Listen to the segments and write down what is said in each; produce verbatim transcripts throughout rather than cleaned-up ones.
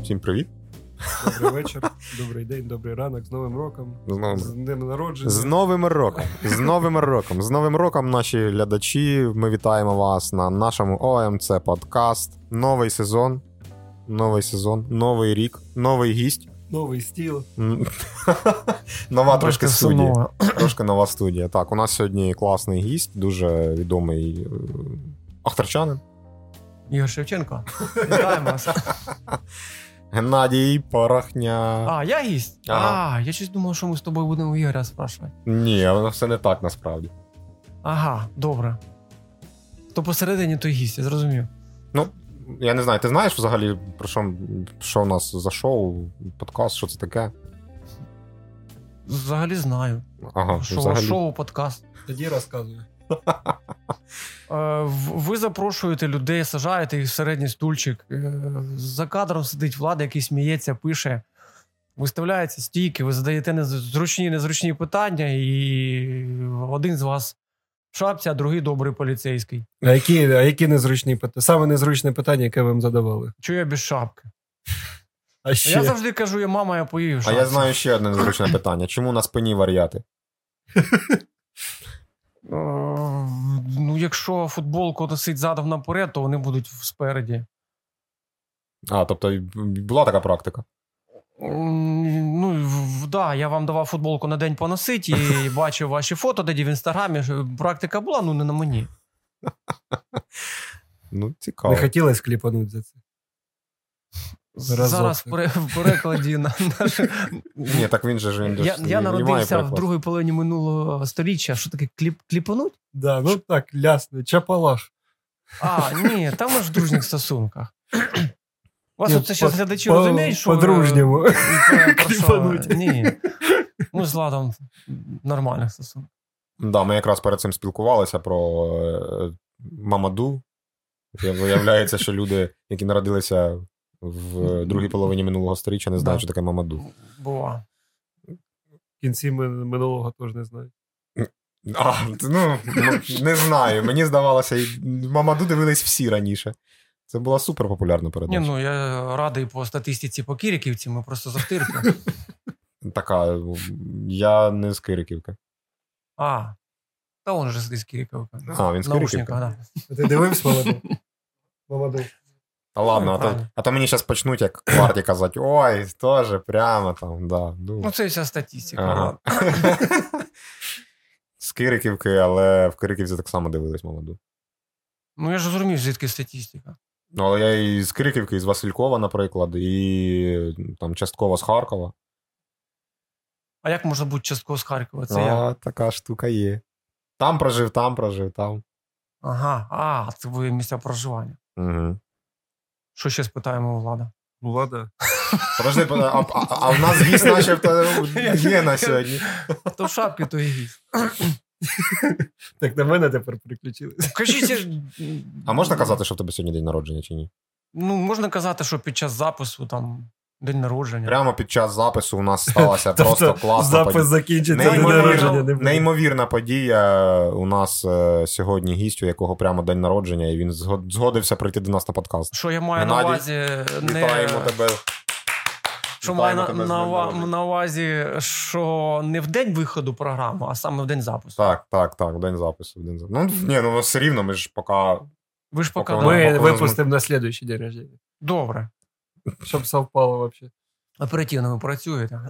Всім привіт. Добрий вечір, добрий день, добрий ранок, з Новим роком, з, новим... з днем народження. З Новим роком, з Новим роком, з Новим роком, наші глядачі, ми вітаємо вас на нашому О Ем Це подкаст. Новий сезон, новий сезон, новий рік, новий гість. Новий стіл. Нова трошки студія. Трошки нова студія. Так, у нас сьогодні класний гість, дуже відомий ахтарчанин. Ігор Шевченко. Вітаємо вас. Геннадій Порохня. А, я гість? Ага. А, я щось думав, що ми з тобою будемо у Ігоря спрашувати. Ні, воно все не так насправді. Ага, добре. То посередині той гість, я зрозумів. Ну, я не знаю, ти знаєш взагалі, про що, що у нас за шоу, подкаст, що це таке? Взагалі знаю. Ага, шоу, взагалі. Шоу, подкаст. Тоді розказую. Ви запрошуєте людей, сажаєте їх в середній стульчик. За кадром сидить Влада, який сміється, пише. Виставляються стійки, ви задаєте незручні, незручні питання, і один з вас в шапці, а другий добрий поліцейський. А які, а які незручні питання? Саме незручне питання, яке вам задавали? Чого я без шапки? А ще? Я завжди кажу, я мама, я поїв шапці. А я знаю ще одне незручне питання. Чому на спині вар'яти? Ну, якщо футболку носить задом наперед, то вони будуть спереді. А, тобто була така практика? Ну, так, да, я вам давав футболку на день поносити і бачив ваші фото тоді в інстаграмі. Практика була, ну не на мені. Ну, цікаво. Не хотілося кліпанути за це? Разок. Зараз в перекладі на наш... Ні, так він же ж... Він я я народився в другій половині минулого століття. Що таке, кліп, кліпануть? Да, ну так, лясно, чапалах. А, ні, там ми ж в дружніх стосунках. У вас оце зараз глядачі по, розуміють, що... По-дружньому. Кліпануть. Ні, ми з Владом в нормальних стосунках. Так, да, ми якраз перед цим спілкувалися про е, Мамаду. Виявляється, що люди, які народилися в другій половині минулого сторіччя, не знають, да. що таке Мамаду. Бува. В кінці минулого теж не знають. А, ну, не знаю. Мені здавалося, Мамаду дивились всі раніше. Це була супер популярна передача. Ні, ну, я радий по статистиці по Кириківці, ми просто завтирки. Така, я не з Кириківки. А, та он же з Кириківки. А, він з Кириківки? Да. Ти дивився Мамаду? Мамаду. А ладно, а то, а то мені зараз почнуть, як кварті казати, ой, теж прямо там, да. Ну, ну це вся статистика. Ага. З Кириківки, але в Кириківці так само дивились Мамаду. Ну я ж зрозумів, звідки статистика. Ну, але я і з Кириківки, і з Василькова, наприклад, і там частково з Харкова. А як можна бути частково з Харкова? Це а, як? Така штука є. Там прожив, там прожив, там. Ага, а, це ви місця проживання. Угу. Що ще спитаємо у Влада? Влада. Подожди, а, а, а в нас гість начебто є на сьогодні. То в шапки, то і гість. Так на мене тепер переключилися. Кажіть, а можна казати, що в тебе сьогодні день народження чи ні? Ну, можна казати, що під час запису там день народження. Прямо під час запису у нас сталася просто класна запис подія. закінчиться, день народження не буде. Неймовірна подія. У нас е, сьогодні гість, у якого прямо день народження, і він згодився прийти до нас на подкаст. Що я маю Геннадій, на увазі... Не... Вітаємо тебе. Що маю на, на, на увазі, що не в день виходу програми, а саме в день запису. Так, так, так, в день запису. В день запису. Ну, ні, ну все рівно, ми ж поки... Ви ж поки... Ми випустимо на слідуючий день рождення. Добре. Щоб совпало взагалі. Оперативно ви працюєте.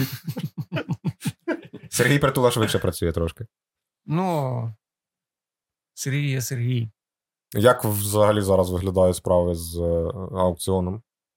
Сергій Притула швидше працює трошки. Ну, Сергій є Сергій. Як взагалі зараз виглядають справи з аукціоном?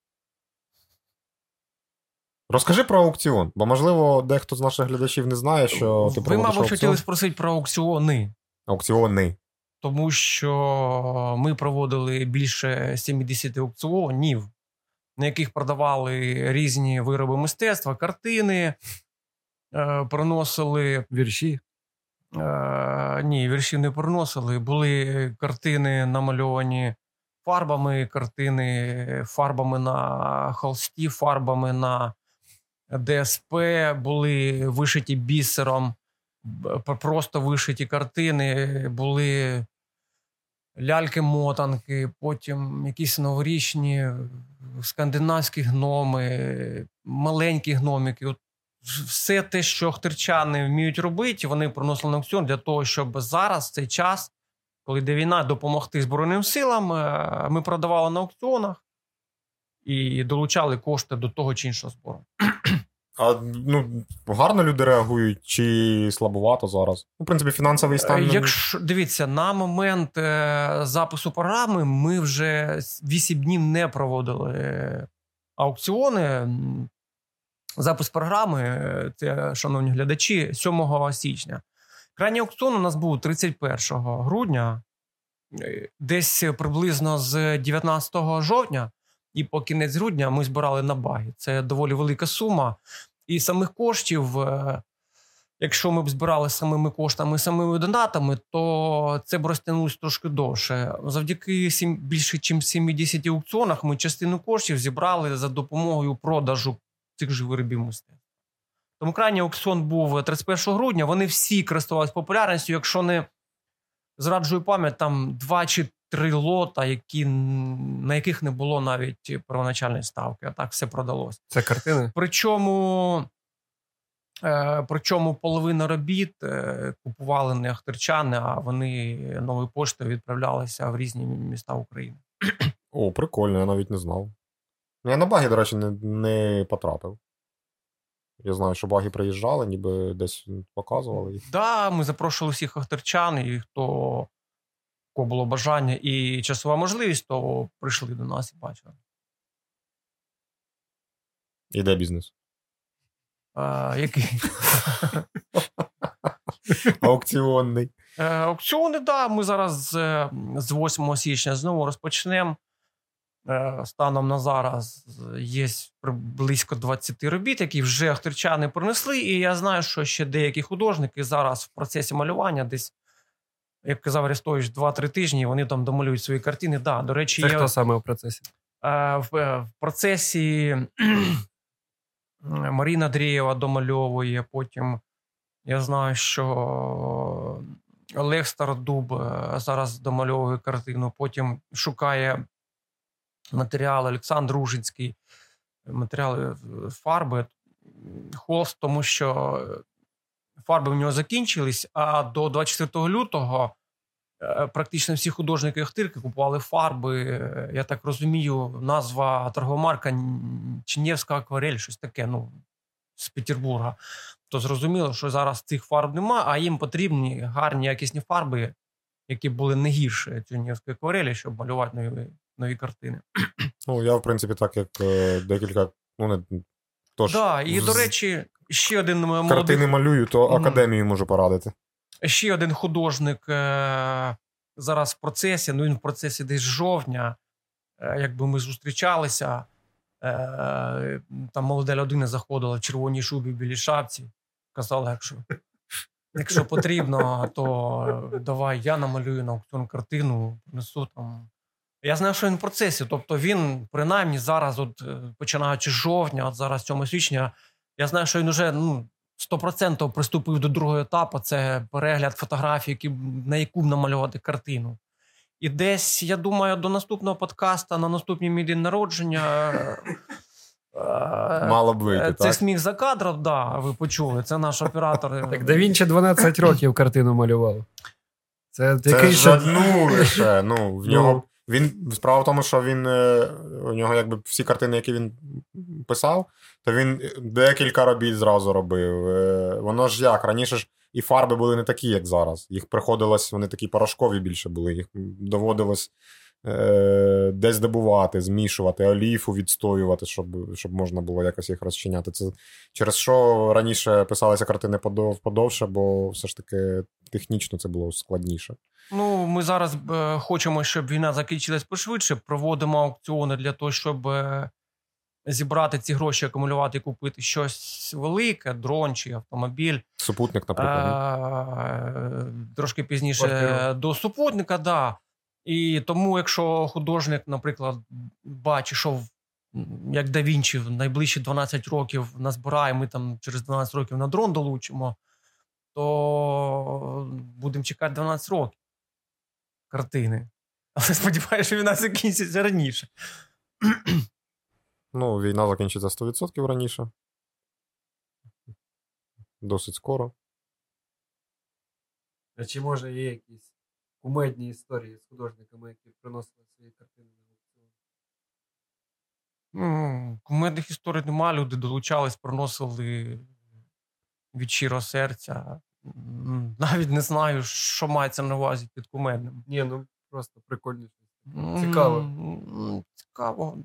Розкажи про аукціон, бо, можливо, дехто з наших глядачів не знає, що ти ви, проводиш мабуть, аукціон. хотіли спросити про аукціони. Аукціони. Тому що ми проводили більше сімдесят аукціонів, на яких продавали різні вироби мистецтва, картини, е, приносили... Вірші? Е, ні, вірші не приносили. Були картини намальовані фарбами, картини фарбами на холсті, фарбами на ДСП, були вишиті бісером, просто вишиті картини, були ляльки-мотанки, потім якісь новорічні скандинавські гноми, маленькі гномики. От все те, що охтирчани вміють робити, вони приносили на аукціон для того, щоб зараз, в цей час, коли йде війна, допомогти Збройним силам, ми продавали на аукціонах і долучали кошти до того чи іншого збору. А ну, гарно люди реагують чи слабувато зараз? Ну, в принципі, фінансовий стан... Якщо, дивіться, на момент е, запису програми ми вже вісім днів не проводили аукціони. Запис програми, це, шановні глядачі, сьомого січня. Крайній аукціон у нас був тридцять першого грудня, десь приблизно з дев'ятнадцятого жовтня, і по кінець грудня ми збирали на баги. Це доволі велика сума. І самих коштів, якщо ми б збирали самими коштами, самими донатами, то це б розтягнулося трошки довше. Завдяки сім, більше, ніж сімдесят аукціонах ми частину коштів зібрали за допомогою продажу цих же виробів мистецтва. Тому крайній аукціон був тридцять першого грудня. Вони всі користувалися популярністю. Якщо не зраджую пам'ять, там два чи три лота, які, на яких не було навіть первоначальної ставки. А так все продалося. Це картини? Причому, е, причому половина робіт е, купували не охтирчани, а вони новою поштою відправлялися в різні міста України. О, прикольно, я навіть не знав. Я на баги, до речі, не, не потрапив. Я знаю, що баги приїжджали, ніби десь показували їх. Так, да, ми запрошували всіх охтирчан, і хто, у кого було бажання і часова можливість, то прийшли до нас і бачили. Іде бізнес? А, який? Аукціонний. Аукціони, так. Да, ми зараз з, з восьмого січня знову розпочнемо. Станом на зараз є близько двадцять робіт, які вже охтирчани принесли, і я знаю, що ще деякі художники зараз в процесі малювання десь, як казав Арестович, два-три тижні вони там домалюють свої картини. Да, до речі, це є... хто саме в процесі? В, в процесі Марина Дрієва домальовує, потім я знаю, що Олег Стародуб зараз домальовує картину, потім шукає матеріали Олександр Ружицький, матеріали фарби, холст, тому що фарби в нього закінчились, а до двадцять четвертого лютого практично всі художники Охтирки купували фарби, я так розумію, назва торгова марка Чиневська акварель, щось таке, ну, з Петербурга. То зрозуміло, що зараз цих фарб нема, а їм потрібні гарні якісні фарби, які були не гірше Чиневської акварелі, щоб малювати нові, нові картини. Ну, я, в принципі, так, як е, декілька, ну, не, тож... Да, і, з... до речі, ще один молодий... Картини малюю, то академію mm. можу порадити. Ще один художник е- зараз в процесі, ну, він в процесі десь з жовтня, е- якби ми зустрічалися, е- там молода людина заходила в червоній шубі, в білій шапці, казала, якщо, якщо потрібно, то давай я намалюю на аукціон картину, принесу там. Я знаю, що він в процесі, тобто він, принаймні, зараз, от, починаючи з жовтня, от зараз сьомого січня, я знаю, що він вже, ну, сто відсотків приступив до другого етапу, це перегляд фотографій, які, на яку намалювати картину. І десь, я думаю, до наступного подкасту, на наступній мій день народження... Мало б вийти, це так? сміх за кадром, да, ви почули, це наш оператор. Так, да Вінчі дванадцять років картину малював. Це, це який ж одну лише, ну, в нього... Він, справа в тому, що він, у нього якби всі картини, які він писав, то він декілька робіт зразу робив. Воно ж як, раніше ж і фарби були не такі, як зараз. Їх приходилось, вони такі порошкові більше були, їх доводилось е, десь добувати, змішувати, оліфу відстоювати, щоб, щоб можна було якось їх розчиняти. Це через що раніше писалися картини подов, подовше, бо все ж таки технічно це було складніше. Ну, ми зараз е, хочемо, щоб війна закінчилась пошвидше, проводимо аукціони для того, щоб е, зібрати ці гроші, акумулювати і купити щось велике, дрон чи автомобіль. Супутник, наприклад. Е, трошки пізніше Квартиру. До супутника, да. І тому, якщо художник, наприклад, бачить, що як Да Вінчі в найближчі дванадцять років назбирає, ми там через дванадцять років на дрон долучимо, то будемо чекати дванадцять років картини. Але сподіваюся, що війна закінчиться раніше. Ну, війна закінчиться сто відсотків раніше. Досить скоро. А чи може є якісь кумедні історії з художниками, які приносили свої картини на аукціон? Ну, кумедних історій нема, люди долучались, приносили від щирого серця. М, Навіть не знаю, що мається на увазі під кумедним. Ні, ну просто прикольно. Цікаво. М, Цікаво.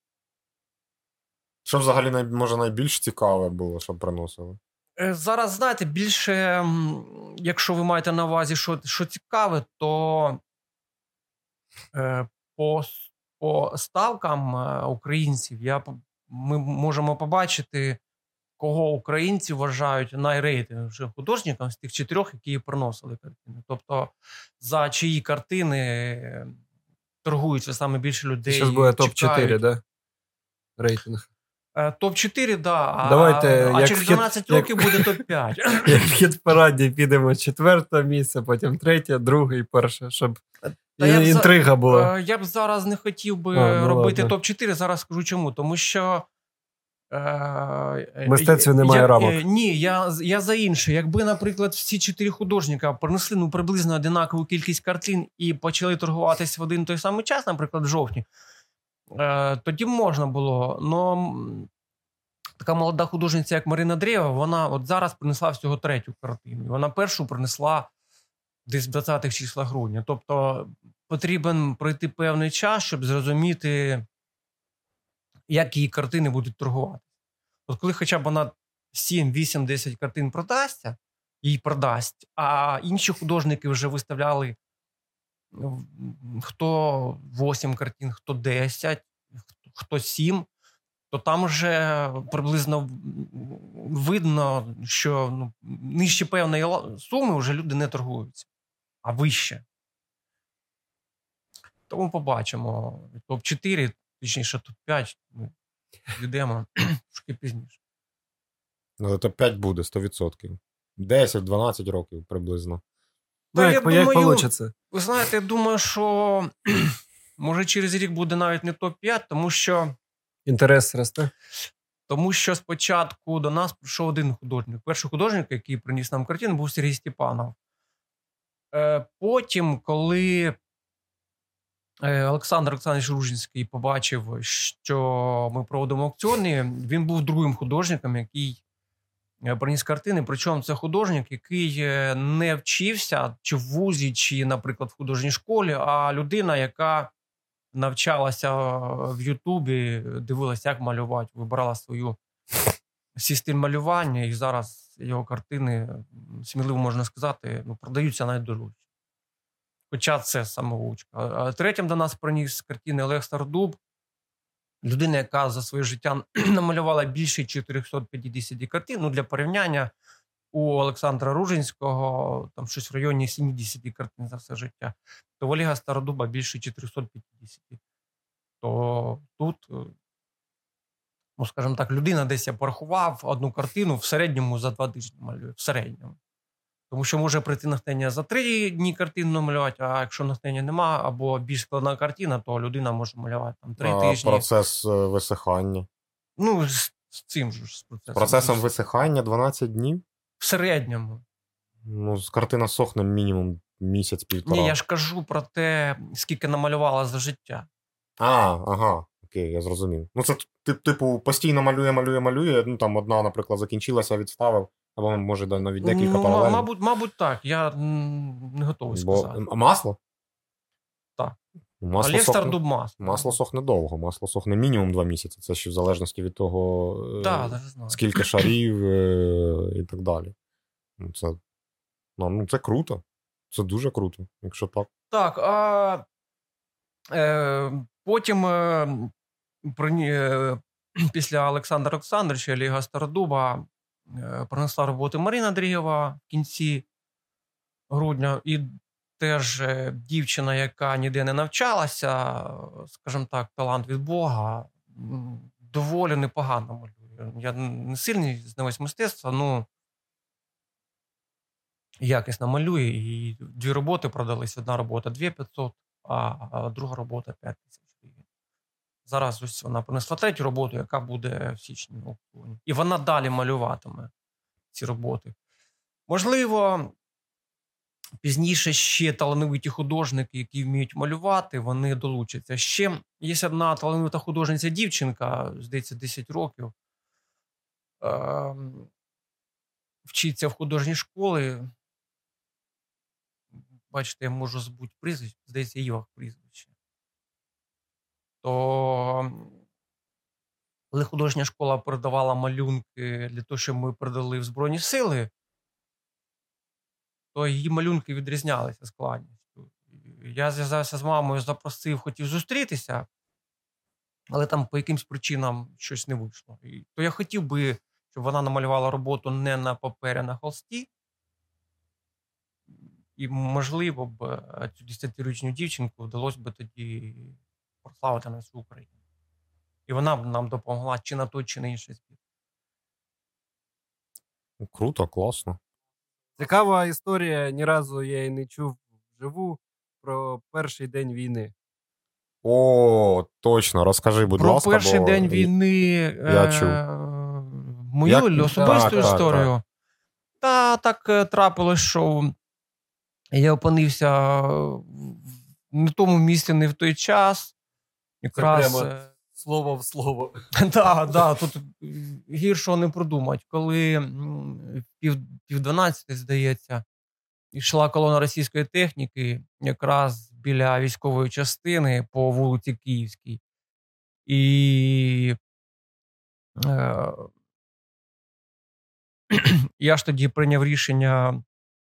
Що взагалі най... може найбільш цікаве було, щоб приносили? Е, Зараз, знаєте, більше, м, якщо ви маєте на увазі, що, що цікаве, то е, по, с- по ставкам е, українців я, по- ми можемо побачити, кого українці вважають найрейтинговішим художником з тих чотирьох, які приносили картини. Тобто, за чиї картини е, торгуються саме більше людей. Зараз буде топ чотири, чекають. да? Рейтинг. Е, топ чотири, да, а, Давайте, а як через в хіт- дванадцять як- років буде топ п'ять. Як в хіт-параді підемо четверте місце, потім третє, друге і перше, щоб Та я б за- інтрига була. Е, Я б зараз не хотів би А, ну робити ладно. топ чотири, зараз скажу чому. Тому що. Е, В мистецтві немає я, рамок. е, Ні, я, я за інше. Якби, наприклад, всі чотири художника принесли ну, приблизно однакову кількість картин і почали торгуватися в один той самий час, наприклад, в жовтні, е, тоді б можна було. Но м, така молода художниця, як Марина Дрєва, вона от зараз принесла всього третю картину. Вона першу принесла десь в двадцятих числах грудня. Тобто потрібен пройти певний час, щоб зрозуміти, як її картини будуть торгувати. От коли хоча б вона сім, вісім, десять картин продасться, їй продасть, а інші художники вже виставляли ну, хто вісім картин, хто десять, хто сім, то там вже приблизно видно, що ну, нижче певної суми вже люди не торгуються, а вище. Тому побачимо. топ чотири, точніше топ п'ять, ми йдемо трошки пізніше. Ну, топ п'ять буде сто відсотків. десять-дванадцять років приблизно. Ну, Та як, я як думаю, получиться. Ви знаєте, я думаю, що може через рік буде навіть не топ п'ять, тому що, Інтерес росте. тому що спочатку до нас прийшов один художник. Перший художник, який приніс нам картину, був Сергій Степанов. Е, Потім, коли е, Олександр Олександрович Ружинський побачив, що ми проводимо аукціони, він був другим художником, який е, приніс картини. Причому це художник, який е, не вчився чи в вузі, чи, наприклад, в художній школі, а людина, яка навчалася в Ютубі, дивилася, як малювати, вибирала свою свій стиль малювання, і зараз його картини, сміливо можна сказати, ну, продаються найдорожче. Хоча це самоучка. А третім до нас приніс картини Олег Стардуб, людина, яка за своє життя намалювала більше чотириста п'ятдесят картин. Ну, для порівняння, у Олександра Ружинського там щось в районі сімдесят картин за все життя. То в Олега Стародуба більше чотириста п'ятдесят. То тут, ну, скажімо так, людина десь я порахував одну картину в середньому за два тижні малює. В середньому. Тому що може прийти натхнення за три дні картину намалювати, а якщо натхнення нема, або більш складна картина, то людина може малювати там три А тижні. процес е, висихання. Ну, з, з цим же з процесом. Процесом висихання дванадцять днів? В середньому. Ну, з картина сохне мінімум місяць-півтора. Ні, я ж кажу про те, скільки намалювала за життя. А, ага, окей, я зрозумів. Ну, це, типу, постійно малює, малює, малює, ну, там одна, наприклад, закінчилася, відставив, або, може, навіть декілька ну, паралельно. Мабуть, мабуть, так. Я м, не готовий Бо сказати. а масло? Так. Масло Олег сохне, Стардуб масло. масло сохне довго, масло сохне мінімум два місяці. Це ще в залежності від того, е, Так, да, знаю. скільки шарів е, і так далі. Ну, це, ну, ну, це круто. Це дуже круто, якщо так. Так, а е, потім е, при, е, після Олександра Олександровича Олега Стародуба е, принесла роботи Марина Андрієва в кінці грудня. І теж е, дівчина, яка ніде не навчалася, скажімо так, талант від Бога, м, доволі непогано малює. Я не сильний знавець мистецтва, ну якісно малює. І дві роботи продались. Одна робота дві тисячі п'ятсот, а друга робота п'ять тисяч гривень. Зараз ось вона принесла третю роботу, яка буде в січні на аукціоні. І вона далі малюватиме ці роботи. Можливо, пізніше ще талановиті художники, які вміють малювати, вони долучаться. Ще є одна талановита художниця дівчинка, здається, десять років. Е- вчиться в художній школі. Бачите, я можу забути прізвище, здається, його прізвище. То коли художня школа передавала малюнки для того, щоб ми передали в Збройні Сили, то її малюнки відрізнялися складністю. Я зв'язався з мамою, запросив, хотів зустрітися, але там по якимсь причинам щось не вийшло. І то я хотів би, щоб вона намалювала роботу не на папері, а на холсті. І, можливо, б цю десятирічну дівчинку вдалося б тоді прославити на всю Україну. І вона б нам допомогла чи на той, чи на інший збір. Круто, класно. Цікава історія, ні разу я її не чув вживу, про перший день війни. О, точно, розкажи, будь Про ласка. Про перший бо... день війни я е- чув. мою Як... особисту так, історію. Так, Та так трапилось, що я опинився не в тому місці, не в той час. Якраз... Це прямо слово в слово. Так, да, тут гіршого не продумати. Коли пів, пів дванадцяти, здається, йшла колона російської техніки якраз біля військової частини по вулиці Київській. І е, я ж тоді прийняв рішення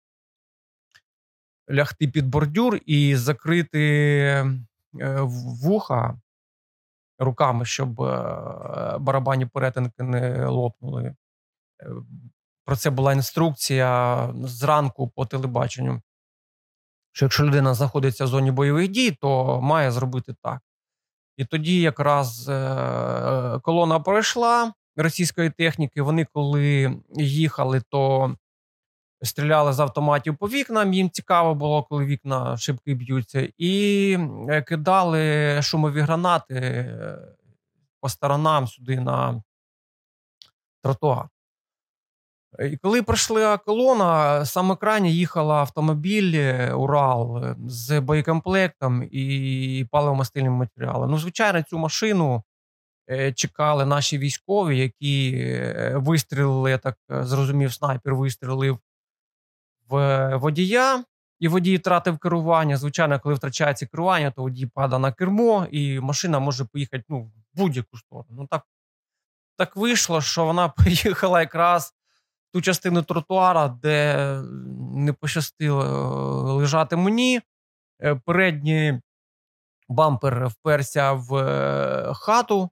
лягти під бордюр і закрити вуха руками, щоб барабанні перетинки не лопнули. Про це була інструкція зранку по телебаченню, що якщо людина знаходиться в зоні бойових дій, то має зробити так. І тоді якраз колона пройшла російської техніки, вони коли їхали, то стріляли з автоматів по вікнам, їм цікаво було, коли вікна шибки б'ються, і кидали шумові гранати по сторонам сюди на тротуар. І коли пройшла колона, саме крайне їхала автомобіль «Урал» з боєкомплектом і паливно-мастильним матеріалом. Ну, звичайно, цю машину чекали наші військові, які вистрілили, я так зрозумів, снайпер вистрілив в водія, і водій втратив керування. Звичайно, коли втрачається керування, то водій падає на кермо, і машина може поїхати ну, в будь-яку сторону. Ну, так, так вийшло, що вона поїхала якраз в ту частину тротуара, де не пощастило лежати мені. Передній бампер вперся в хату,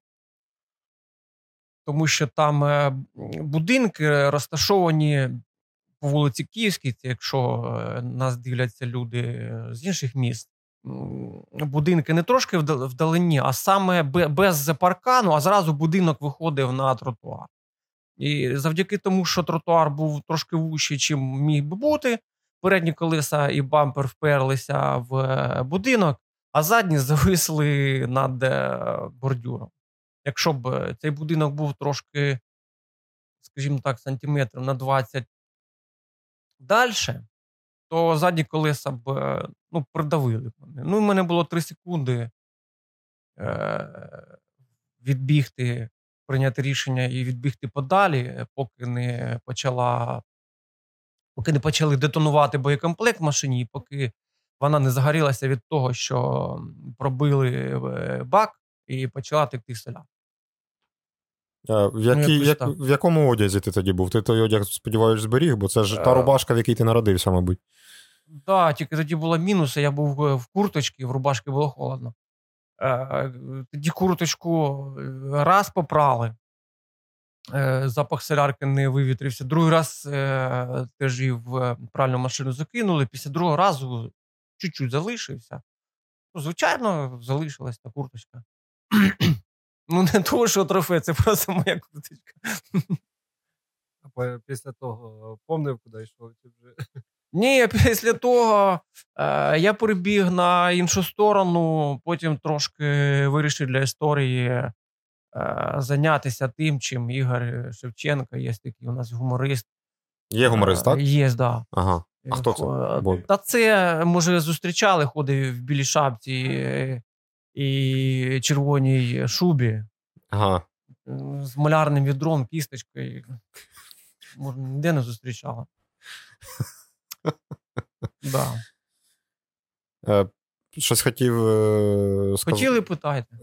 тому що там будинки розташовані по вулиці Київській, якщо нас дивляться люди з інших міст, будинки не трошки вдалині, а саме без паркану, а зразу будинок виходив на тротуар. І завдяки тому, що тротуар був трошки вущий, чим міг би бути, передні колеса і бампер вперлися в будинок, а задні зависли над бордюром. Якщо б цей будинок був трошки, скажімо так, сантиметрів на двадцять далі, то задні колеса б ну, придавили мене. Ну, в мене було три секунди е- відбігти, прийняти рішення і відбігти подалі, поки не почала, поки не почали детонувати боєкомплект в машині, і поки вона не загорілася від того, що пробили бак і почала текти соля. В, який, ну, як, в якому одязі ти тоді був? Ти той одяг, сподіваюсь, зберіг, бо це ж та рубашка, в якій ти народився, мабуть. Так, да, тільки тоді була мінус, я був в курточці, в рубашці було холодно. Тоді курточку раз попрали, запах солярки не вивітрився, другий раз теж її в пральну машину закинули, після другого разу чуть-чуть залишився. Ну, звичайно, залишилась та курточка. Ну, не того, що трофей, це просто моя курточка. А після того помнив, куди йшов? Чи вже... Ні, після того е, я перебіг на іншу сторону, потім трошки вирішив для історії е, зайнятися тим, чим Ігор Шевченко, є такий у нас гуморист. Є гуморист, так? Є, так. Да. Ага. А хто це? Бо... Та це, може, зустрічали, ходив в білій шапці і червоній шубі. Ага. З малярним відром, кісточкою. Може, ніде не зустрічала. Да. Е, щось хотів е, сказати. Хотіли, питайте.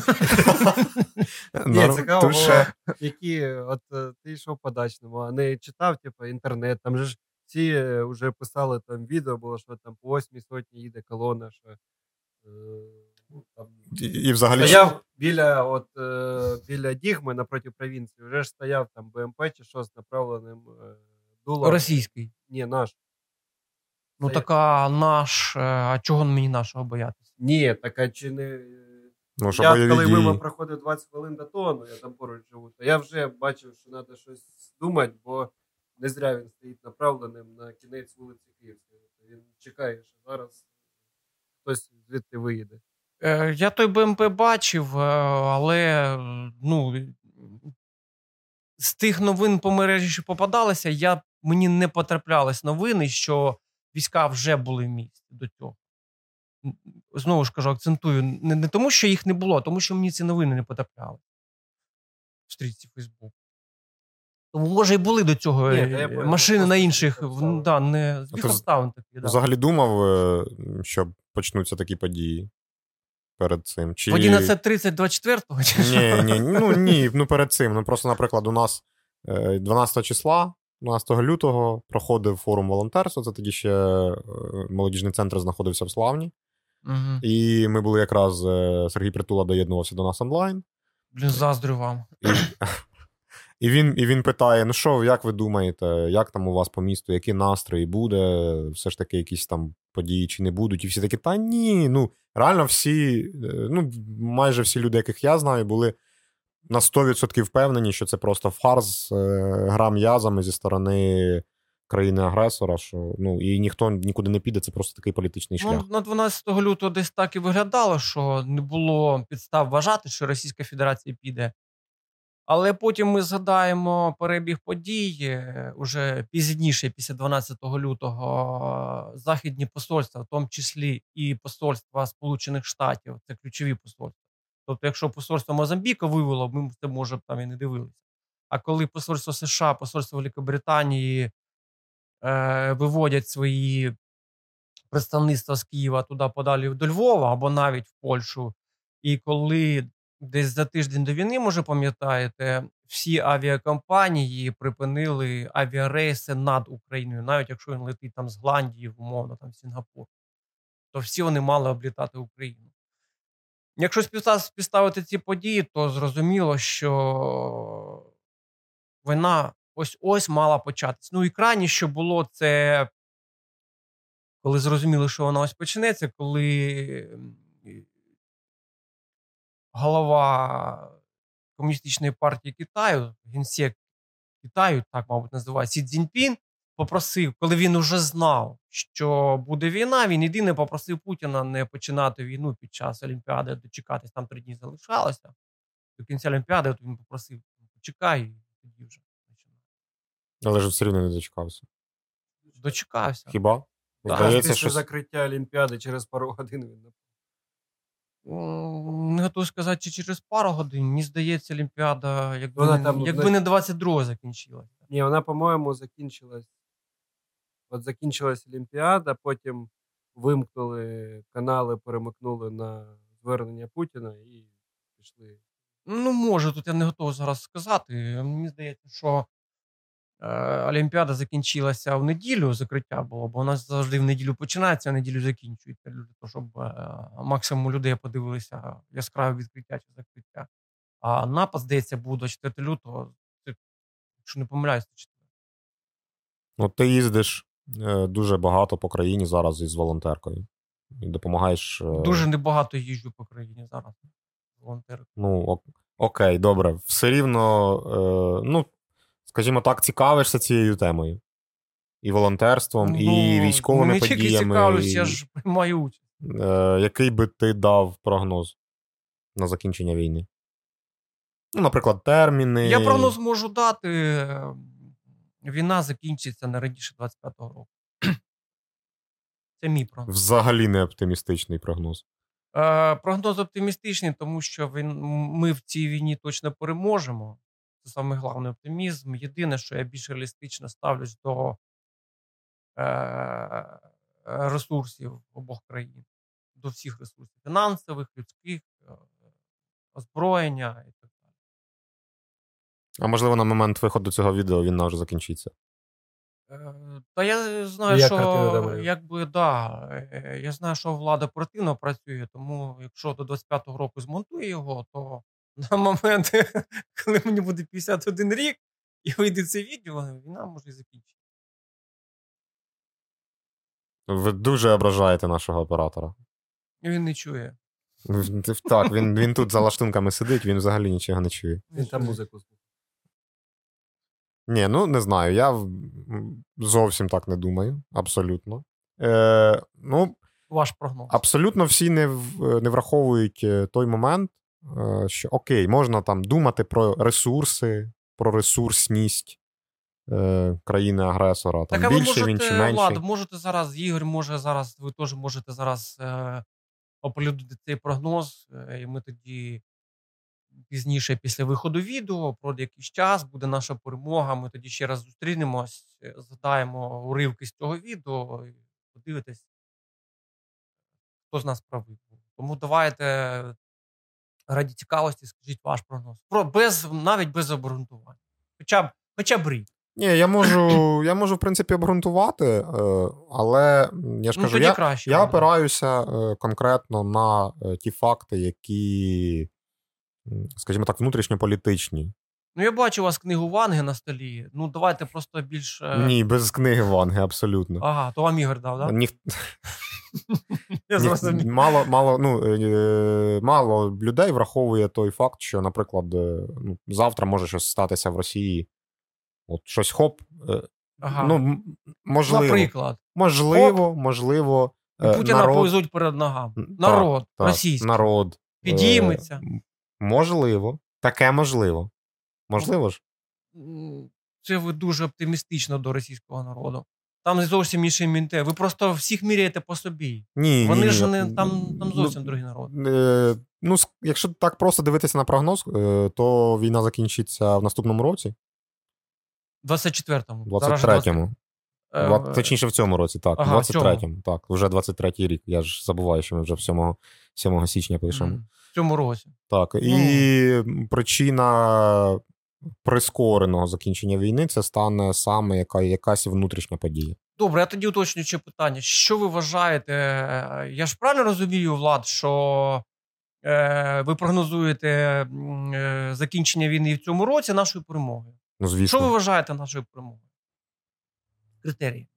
Ні, цікаво було, які, от ти йшов по дачному, а не читав, типу, інтернет, там же ж всі вже писали, там відео було, що там по восьмій сотні їде колона, що е, там... І, і взагалі... Стояв біля, от, е, біля Дігми, напроти провінції, вже ж стояв там БМП чи що з направленим е, дулом. Російський. Ні, наш. Ну, така наш, а чого мені нашого боятися? Ні, така чи не... Ну, я, коли мимо проходив двадцять хвилин до того, ну, я там поруч живу, то я вже бачив, що треба щось думати, бо не зря він стоїть направленим на кінець вулиці Київської. Він чекає, що зараз хтось звідти виїде. Е, я той БМП бачив, але ну, з тих новин по мережі, що попадалися, я, мені не потраплялись новини, що війська вже були в місті до цього. Знову ж кажу, акцентую, не, не тому, що їх не було, а тому, що мені ці новини не потрапляли в стрічці Фейсбук. Тому, може, і були до цього Ні, я машини я на інших, да, не збіг обставин такі. Да. Взагалі думав, що почнуться такі події перед цим? Чи... В одинадцять тридцять двадцять четвертого? Ні, ні, ну ні, ну перед цим. Ну просто, наприклад, у нас дванадцятого числа, дванадцятого лютого проходив форум волонтерства, це тоді ще молодіжний центр знаходився в Славні. Угу. І ми були якраз, Сергій Притула доєднувався до нас онлайн. Блін, заздрю вам. І, і, він, і він питає, ну що, як ви думаєте, як там у вас по місту, які настрої буде, все ж таки якісь там події чи не будуть? І всі такі, та ні, ну реально всі, ну майже всі люди, яких я знаю, були на сто відсотків впевнені, що це просто фарс, гра м'язами зі сторони країни-агресора, що ну і ніхто нікуди не піде, це просто такий політичний шлях. Ну, на дванадцятого лютого десь так і виглядало, що не було підстав вважати, що Російська Федерація піде. Але потім ми згадаємо перебіг подій, уже пізніше, після дванадцятого лютого, західні посольства, в тому числі і посольства Сполучених Штатів, це ключові посольства. Тобто, якщо посольство Мозамбіка вивело, ми це, може, там і не дивилися. А коли посольство США, посольство Великобританії е, виводять свої представництва з Києва туди подалі до Львова або навіть в Польщу, і коли десь за тиждень до війни, може, пам'ятаєте, всі авіакомпанії припинили авіарейси над Україною, навіть якщо він летить там з Голландії, умовно, там в Сінгапур, то всі вони мали облітати Україну. Якщо співставити ці події, то зрозуміло, що війна ось-ось мала початися. Ну і крайніше було це, коли зрозуміли, що вона ось почнеться, коли голова Комуністичної партії Китаю, генсек Китаю, так, мабуть, називають, Сі Цзіньпін, попросив, коли він уже знав, що буде війна, він єдине попросив Путіна не починати війну під час Олімпіади, дочекатись, там три дні залишалося. До кінця Олімпіади то він попросив, почекай, і тоді вже починає. Але ж все рівно не дочекався. Дочекався. Хіба? Здається, після закриття Олімпіади через пару годин він... Не готовий сказати, чи через пару годин. Мені здається, Олімпіада, якби, не, там, якби не двадцять другого закінчилася. Ні, вона, по-моєму, закінчилась. От закінчилась Олімпіада, потім вимкнули канали, перемикнули на звернення Путіна і пішли. Ну, може, тут я не готовий зараз сказати. Мені здається, що е, Олімпіада закінчилася в неділю, закриття було, бо у нас завжди в неділю починається, а в неділю закінчується. Люди, то, щоб е, максимум людей подивилися яскраве відкриття чи закриття. А напад, здається, був до четвертого лютого, якщо не помиляюсь, то четвертого. Ну, ти їздиш е, дуже багато по країні зараз із волонтеркою. І допомагаєш... Е... Дуже небагато їжджу по країні зараз. Волонтеркою. Ну, ок- окей, добре. Все рівно, е, ну, скажімо так, цікавишся цією темою. і волонтерством, Ну, і військовими не тільки подіями. цікавлюсь, і... я ж приймаю участь. Е, який би ти дав прогноз на закінчення війни? Ну, наприклад, терміни. Я прогноз можу дати. Війна закінчиться не раніше двадцять п'ятого року. Це мій прогноз. Взагалі не оптимістичний прогноз. Е, прогноз оптимістичний, тому що він, ми в цій війні точно переможемо. Це саме головний оптимізм. Єдине, що я більш реалістично ставлюсь до е, ресурсів обох країн. До всіх ресурсів. Фінансових, людських, е, озброєння і так далі. А можливо, на момент виходу цього відео війна вже закінчиться. Е, Та я знаю, Як що картина домалює. якби да, е, я знаю, що влада оперативно працює, тому якщо до двадцять п'ятого року змонтує його, то на момент, коли мені буде п'ятдесят один рік і вийде це відео, війна може і закінчити. Ви дуже ображаєте нашого оператора. І він не чує. Так, він, він тут за лаштунками сидить, він взагалі нічого не чує. Він там музику слухає. Ні, ну не знаю, я в- зовсім так не думаю. Абсолютно. Е, ну, Ваш прогноз. абсолютно всі не, в- не враховують е, той момент, е, що окей, можна там думати про ресурси, про ресурсність е, країни-агресора. Там, Так, а ви більше він чи можете, менше. Влад, можете зараз, Ігор може зараз, ви теж можете зараз е, оприлюднити цей прогноз, е, і ми тоді пізніше, після виходу відео, пройде якийсь час, буде наша перемога, ми тоді ще раз зустрінемось, е, згадаємо уривки з цього відео, і подивитесь, хто з нас правий був. Тому давайте раді цікавості скажіть ваш прогноз. Про, без, навіть без обґрунтування. Хоча б, хоча б рік. Ні, я можу, я можу, в принципі, обґрунтувати, е, але я ж Ну, кажу, тоді я, краще я буде. опираюся е, конкретно на е, ті факти, які, м, скажімо так, внутрішньополітичні. Ну, я бачу у вас книгу Ванги на столі. Ну, давайте просто більш... е, Ні, без книги Ванги, абсолютно. Ага, то вам Ігор дав, так? Ніх... Я Ніх... зрозумів. Мало, мало, ну, е, мало людей враховує той факт, що, наприклад, е, ну, завтра може щось статися в Росії. От щось хоп. е, Ага. Ну, м- можливо. Наприклад, Можливо, можливо. і е, Путіна народ- повезуть перед ногами. Так, Народ так, російський народ. підійметься. Е, м- можливо. Таке можливо. Можливо ж? М, Це ви дуже оптимістично до російського народу. Там зовсім інший менталітет. Ви просто всіх міряєте по собі. Ні, Вони ні, ж ні. не там, там Ну, зовсім другий народ. Е, ну, с- якщо так просто дивитися на прогноз, е, то війна закінчиться в наступному році, двадцять четвертому. двадцять третьому. Е, Два- Точніше, в цьому році, так. Ага, в двадцять третьому, так. Вже двадцять третій рік. Я ж забуваю, що ми вже сьомого, сьомого січня пишемо. м, В цьому році. Так, і причина прискореного закінчення війни це стане саме яка, якась внутрішня подія. Добре, я тоді уточнюючи питання. Що ви вважаєте? е, Я ж правильно розумію, Влад, що е, ви прогнозуєте м, е, закінчення війни в цьому році нашою перемогою? Ну, Що ви звісно. вважаєте нашою перемогою? Критерії.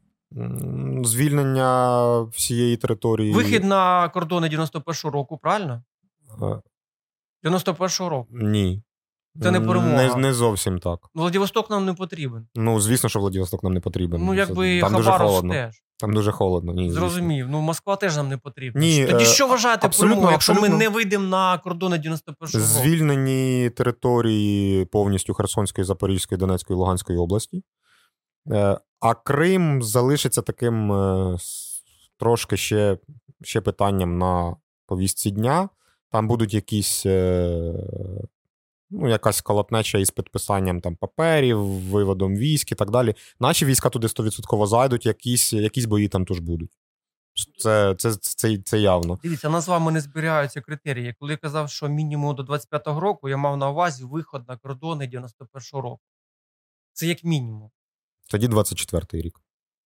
М, Звільнення всієї території. Вихід на кордони дев'яносто першого року, правильно? Е, дев'яносто першого року. Ні. Це не перемога. Не, не зовсім так. Владивосток нам не потрібен. Ну, звісно, що Владивосток нам не потрібен. Ну, якби Там дуже Хабаровськ холодно. теж. Там дуже холодно. Ні, звісно. Зрозумів. Ну, Москва теж нам не потрібна. Ні, Тоді е, що вважаєте абсолютно, перемогою, якщо ми абсолютно. не вийдемо на кордони дев'яносто першого року? Звільнені території повністю Херсонської, Запорізької, Донецької, Луганської області. Е, А Крим залишиться таким е, с- трошки ще, ще питанням на повістці дня. Там будуть якісь, е, ну, якась колотнеча із підписанням там паперів, виводом військ і так далі. Наші війська туди сто відсотків зайдуть, якісь, якісь бої там теж будуть. Це, це, це, це явно. Дивіться, нас з вами не зберігаються критерії. Коли я казав, що мінімум до двадцять п'ятого року, я мав на увазі виход на кордони дев'яносто першого року. Це як мінімум. Тоді двадцять четвертий рік.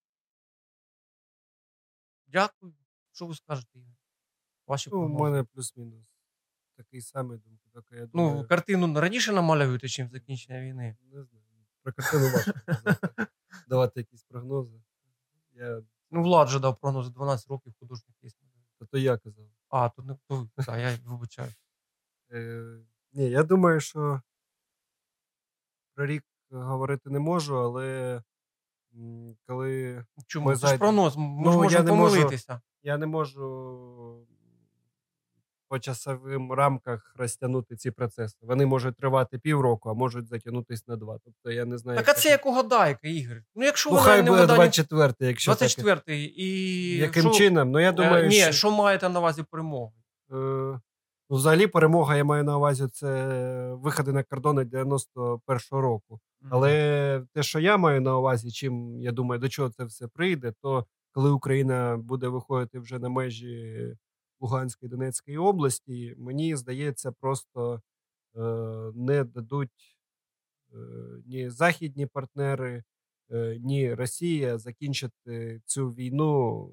Дякую. Що ви скажете, Ігор? Ваші Ну, у прогнози. мене плюс-мінус такий самий думка, так я Ну, думаю. картину раніше намалюєте, чим закінчення війни. Не знаю. Про картину важко казати, давати якісь прогнози. Я... Ну, Влад же дав прогнози дванадцять років художник є. Та то я казав. А, то не то, так, я вибачаю. Е, ні, я думаю, що про рік говорити не можу, але м, коли Чому? ми Це ж зайдемо. прогноз, ми Ну, ж я можемо не можу- помилитися. Я не можу по часовим рамках розтягнути ці процеси. Вони можуть тривати півроку, а можуть затягнутися на два. Тобто я не знаю. Так а це як угадайка, Ігор. Ну якщо Ну, вона хай не буде вгадає... двадцять четвертий, якщо двадцять таке. четвертий і... Яким що... чином? Ну, я думаю, Е, ні, що... що маєте на увазі перемогу? Е, ну, взагалі перемога, я маю на увазі, це виходи на кордони дев'яносто першого року. Але те, що я маю на увазі, чим, я думаю, до чого це все прийде, то коли Україна буде виходити вже на межі Луганської, Донецької області, мені здається, просто е, не дадуть е, ні західні партнери, е, ні Росія закінчити цю війну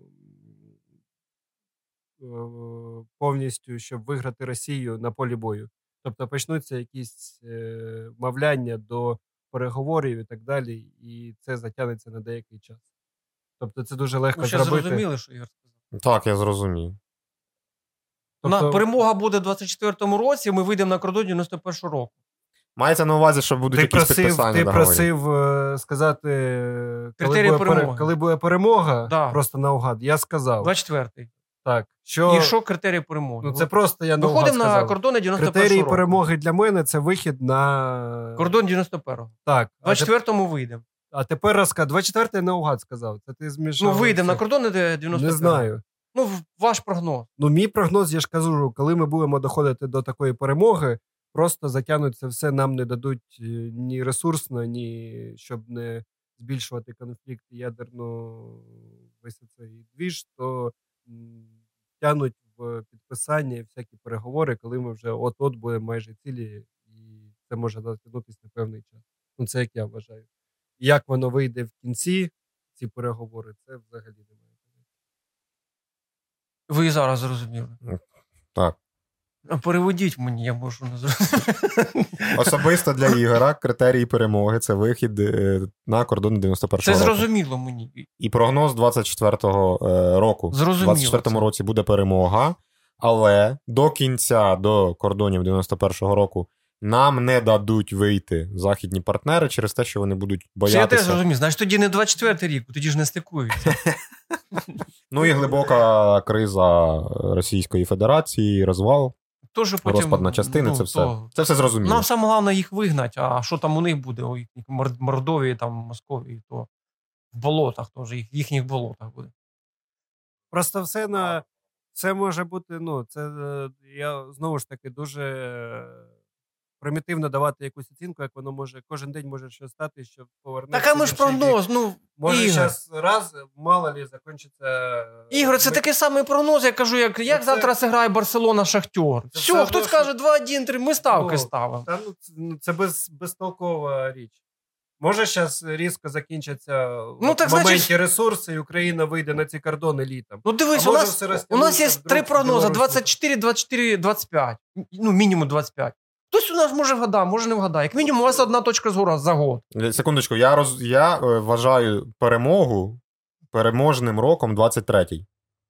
е, повністю, щоб виграти Росію на полі бою. Тобто почнуться якісь е, мовляння до переговорів і так далі, і це затягнеться на деякий час. Тобто це дуже легко Ви ще зробити. зрозуміли, що Ігор сказав? Так, я зрозумів. Тобто- На, перемога буде в двадцять четвертому році, ми вийдемо на кордон дев'яносто першого року. Мається на увазі, що будуть Ти якісь просив, підписання ти договорів. просив е, сказати, коли Критерії буде, пере- перемоги. коли буде перемога, Да. просто наугад. Я сказав, двадцять четвертий. так, що, І що критерії перемоги? ну, це просто я наугад Виходимо на сказав. кордони дев'яносто Критерії першого року. перемоги для мене – це вихід на... Кордон дев'яносто першого. Так, В а, двадцять теп- четвертому вийдемо. а тепер розказ. двадцять четвертий наугад сказав. Це ти змішав. Ну, вийдемо все. на кордони дев'яносто першого. Не знаю. Ну, в- ваш прогноз. Ну, мій прогноз, я ж кажу, коли ми будемо доходити до такої перемоги, просто затягнуть це все, нам не дадуть е, ні ресурсно, ні щоб не збільшувати конфлікт і ядерну весь цей двіж, то м, тягнуть в підписання і всякі переговори, коли ми вже от-от будемо майже цілі, і це може затягнутися на певний час. Ну, це як я вважаю. І як воно вийде в кінці, ці переговори, це взагалі немає. Ви і зараз зрозуміли. Так. А переведіть мені, я можу не зрозуміти. Особисто для Ігора критерії перемоги – це вихід е, на кордони дев'яносто Це першого року. зрозуміло мені. І прогноз двадцять четвертого е, року. Зрозуміло У двадцять четвертому це. році буде перемога, але до кінця, до кордонів дев'яносто першого року нам не дадуть вийти західні партнери через те, що вони будуть Це я теж боятися. зрозумів. Значить, тоді не двадцять четвертий рік, тоді ж не стикуються. Ну і глибока криза Російської Федерації, розвал, Тож потім, розпад на частини, ну, це все. то- Це все зрозуміло. Нам саме головне їх вигнати, а що там у них буде, у їхніх Мор- Мордовії, там, Московії, то в болотах теж, їх- в їхніх болотах буде. Просто все на все може бути. Ну, це е, я знову ж таки дуже е, примітивно давати якусь оцінку, як воно може кожен день може щось стати, що повернеться. Так, а ми ж прогноз, ну, Може, Ігор. зараз раз, мало лі, закінчиться. е, Ігор, це ми- такий самий прогноз, я кажу, як, як це- завтра зіграє Барселона Шахтер. Це Все, все хтось одно, каже два один три, ми ставки Ну, ставимо. Та, ну, це, ну, це без, безтолкова річ. Може, зараз різко закінчаться Ну, в так, моменті значить- ресурси, і Україна вийде на ці кордони літом. Ну дивись, А у може нас, все у нас розтягнутися є вдруг три в прогнози: Білорусі? двадцять чотири, двадцять чотири, двадцять п'ять. Ну, мінімум двадцять п'ять. Хтось у нас може вгадає, може не вгадає. Як мінімум, у вас одна точка зору за год. Секундочку, я, роз... я е, вважаю перемогу переможним роком двадцять третій.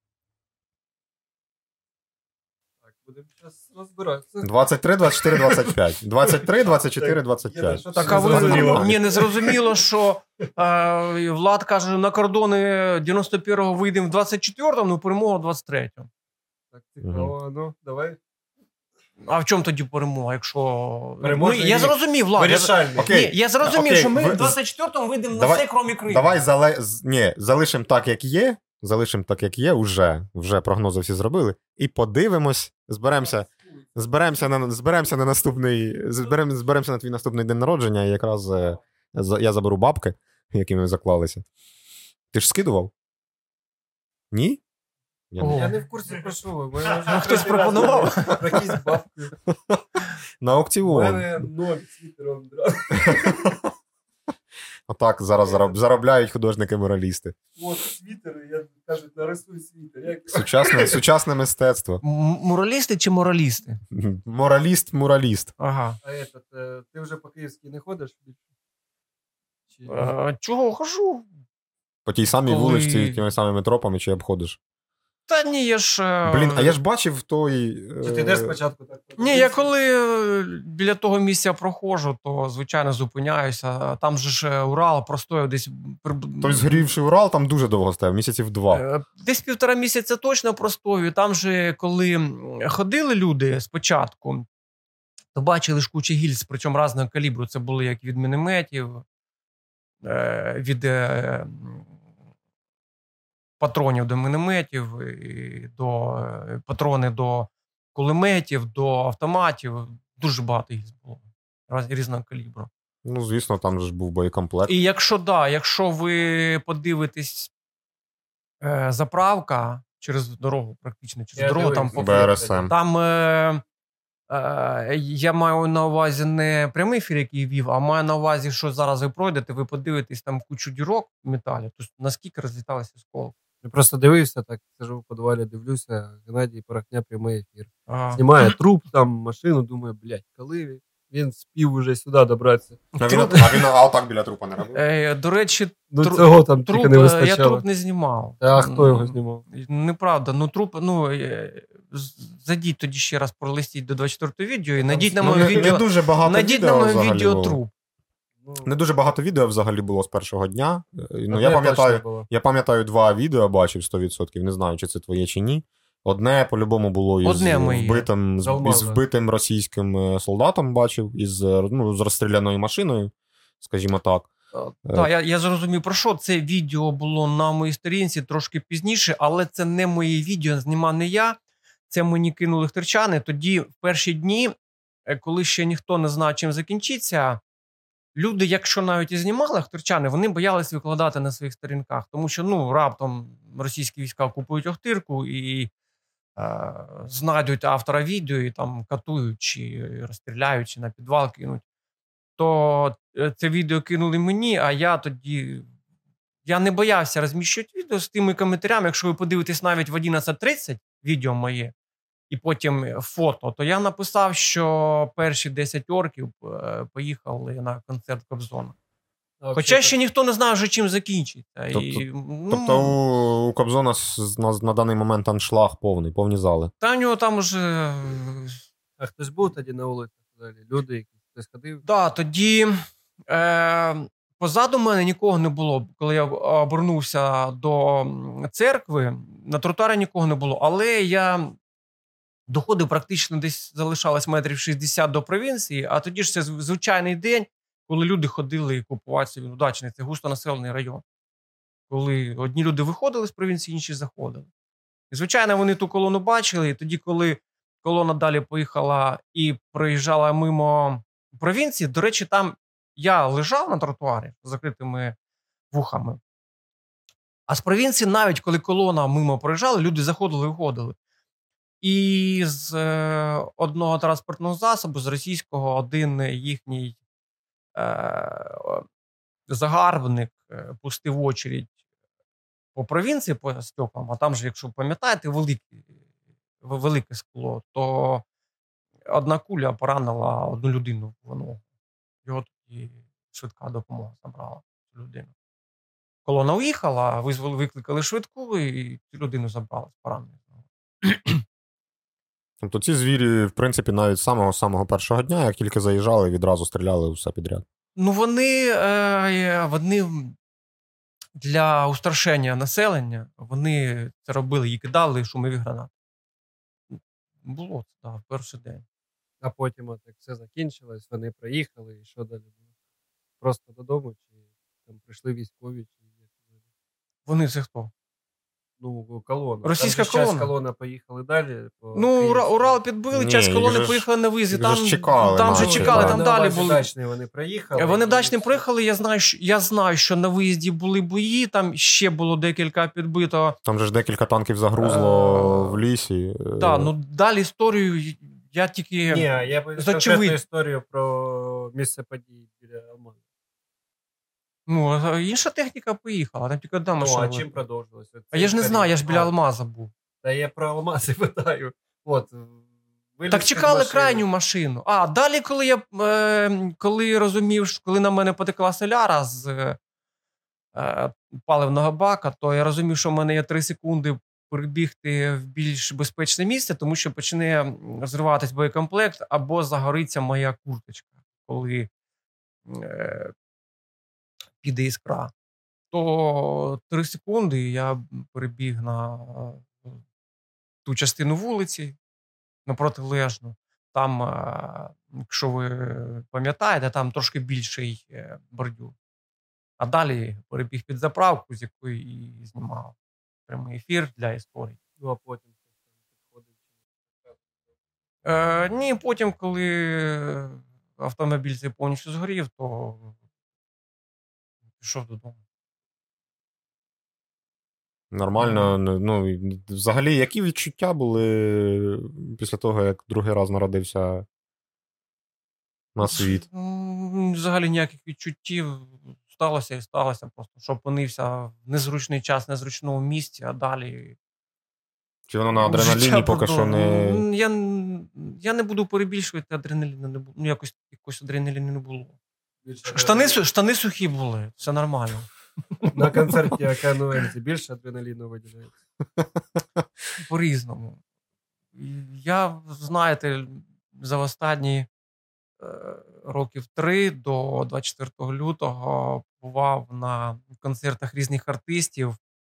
Так, будемо зараз розбиратися. двадцять три, двадцять чотири, двадцять п'ять. двадцять три, двадцять чотири, двадцять Єна, п'ять. що ти Так, а ви Зрозуміло. ні, не зрозуміло, що е, Влад каже, на кордони дев'яносто першого вийдемо в двадцять четвертому, ну перемога в двадцять третьому. Так, цікаво, ну, давай. А в чому тоді перемога, якщо... Переможний ну, я рік. зрозумів, Влад. Я... Вирішальний. Окей. Ні, я зрозумів, Окей, що ми ви- в двадцять четвертому вийдемо на Давай- все, крім Криму. Давай зале... з- Ні, залишимо так, як є. Залишимо так, як є, уже, вже прогнози всі зробили. І подивимось, зберемося, зберемося на, зберемося на наступний, зберем, зберемося на твій наступний день народження, і якраз е, за- я заберу бабки, які ми заклалися. Ти ж скидував? Ні? Я не- О. Я не в курсі про що ви. Мене вже Ну, хтось третій раз пропонував? Про якісь бабки. На У аукціон. мене ноль світером одразу. Отак зараз зароб- заробляють художники-моралісти. От світери, я кажуть, нарисуй світер. Як... Сучасне, сучасне мистецтво. М- Муралісти чи моралісти? Мораліст-мураліст. Ага. А этот, е, ти вже по київській не ходиш? Чи... Е, чого хожу? По тій самій Коли- вулиці, тими самими тропами, чи обходиш? Та ні, я ж... Блін, а я ж бачив той... Чи ти йдеш спочатку так? Ні, я коли біля того місця проходжу, то, звичайно, зупиняюся. Там же ж Урал простояв десь... Той згорівший Урал там дуже довго стояв, місяців два. Десь півтора місяця точно простоюю. Там же, коли ходили люди спочатку, то бачили ж кучу гільз, причому різного калібру. Це були як від мінометів, від патронів до мінометів, до патрони до кулеметів, до автоматів. Дуже багато їх було. Різного калібру. Ну, звісно, там же ж був боєкомплект. І якщо, да, якщо ви подивитесь е, заправка через дорогу, практично через Я дорогу, там, Б Р С М. там е, е, я маю на увазі не прямий ефір, який вів, а маю на увазі, що зараз ви пройдете, ви подивитесь там кучу дірок в металі, то наскільки розліталися осколки. Я просто дивився, так сижу в підвалі, дивлюся, Геннадій Порохня прямий ефір. Ага. Знімає труп, там машину, думаю, блядь, коли він спів уже сюди добратися. А він, а він а отак біля трупа не робив? Е, до речі, Ну тру- цього там труп, тільки не я вистачало. труп не знімав. А хто його знімав? Неправда, ну труп, ну, е, зайдіть тоді ще раз, пролистіть до двадцять четвертого відео і найдіть на Ну, моє не, відео, не дуже багато найдіть відео на моє взагалі відео було. труп. Ну, Не дуже багато відео взагалі було з першого дня. Ну, одне я пам'ятаю, точно було. я пам'ятаю два відео, бачив сто відсотків, не знаю, чи це твоє, чи ні. Одне, по-любому, було із Одне моє. вбитим, З з, Алмаза. із вбитим російським е, солдатом, бачив, із, ну, з розстріляною машиною, скажімо так. Так, я, я зрозумів, про що. Це відео було на моїй сторінці трошки пізніше, але це не моє відео, знімав не я. Це мені кинули хтерчани. Тоді, в перші дні, коли ще ніхто не знав, чим закінчиться, люди, якщо навіть і знімали хтерчани, вони боялись викладати на своїх сторінках. Тому що, ну, раптом російські війська купують Охтирку і е, знайдуть автора відео і там катують, чи розстріляють, чи на підвал кинуть. То це відео кинули мені, а я тоді... Я не боявся розміщувати відео з тими коментарями. Якщо ви подивитесь навіть в одинадцять тридцять відео моє, і потім фото, то я написав, що перші десять орків поїхали на концерт Кобзона. А Хоча взагалі, ще ніхто не знав, що чим закінчиться. Тобто- І, ну, Тобто у, у Кобзона с- на, на даний момент аншлаг повний, повні зали. Та у нього там уже... А хтось був тоді на вулиці? Взагалі? Люди, які хтось ходив? Да, тоді е, позаду мене нікого не було. Коли я обернувся до церкви, на тротуарі нікого не було. Але я доходив практично, десь залишалось метрів шістдесят до провінції, а тоді ж це звичайний день, коли люди ходили і купувати собі удачний. Це густонаселений район. Коли одні люди виходили з провінції, інші заходили. І, звичайно, вони ту колону бачили, і тоді, коли колона далі поїхала і проїжджала мимо провінції, до речі, там я лежав на тротуарі з закритими вухами. А з провінції, навіть коли колона мимо проїжджала, люди заходили і виходили. І з е, одного транспортного засобу, з російського, один їхній е, загарбник е, пустив очередь по провінції, по стеклам, а там же, якщо пам'ятаєте, велике, велике скло, то одна куля поранила одну людину в ногу. Його тоді швидка допомога забрала цю людину. Колона уїхала, визвали, викликали швидку і цю людину забрали з пораненням. Тобто ці звірі, в принципі, навіть з самого-самого першого дня, як тільки заїжджали, відразу стріляли все підряд. Ну, вони, е, вони для устрашення населення, вони це робили і кидали шумові гранати. Було це, так, в перший день. А потім от, як все закінчилось, вони проїхали, і що далі було? Просто додому, чи там прийшли військові, чи як це? Вони це хто? Ну, колона. Російська Там же щас колона? колона поїхали далі. По Ну, Ура- Київській. Урал підбили, Ні, час їх колони же ж- поїхали на виїзд. і їх же Там, ж чекали, там же наче, чекали, да. там На далі увазі були. Дачний вони приїхали. Вони і дачним все. приїхали, я знаю, що, я знаю, що на виїзді були бої, там ще було декілька підбито. Там же ж декілька танків загрузло Е, в лісі. Так, ну далі історію я тільки... Ні, я б Зачевидь. конкретну історію про місце подій біля Алмазу. Ну, інша техніка поїхала, там тільки одна Ну, машина. а була. чим продовжилося? А я ж не знаю, я ж біля А, Алмаза був. Та я про Алмази питаю. От, виліз Так з чекали машини. крайню машину. А, далі, коли я е, коли розумів, що коли на мене потекла соляра з е, паливного бака, то я розумів, що в мене є три секунди перебігти в більш безпечне місце, тому що почне зриватись боєкомплект або загориться моя курточка, коли е, піде іскра. То три секунди я перебіг на ту частину вулиці, на протилежну. Там, якщо ви пам'ятаєте, там трошки більший бордюр. А далі перебіг під заправку, з якої і знімав прямий ефір для історії. Ну, а потім підходить. Е, ні, потім, коли автомобіль цей повністю згорів, то пішов додому. Нормально. Ну, і взагалі, які відчуття були після того, як другий раз народився на світ? М, Взагалі ніяких відчуттів. Сталося і сталося. Просто що опинився в незручний час, незручному місці, а далі Чи воно на адреналіні життя поки що не... продовжує. Я, я не буду перебільшувати, адреналіну не було. Ну, якось, якось адреналіну не було. Більше Штани, адреналіну. су- штани сухі були, все нормально. На концерті Акануенці більше адреналіну виділяється. По-різному. І Я, знаєте, за останні е, років три до двадцять четвертого лютого бував на концертах різних артистів.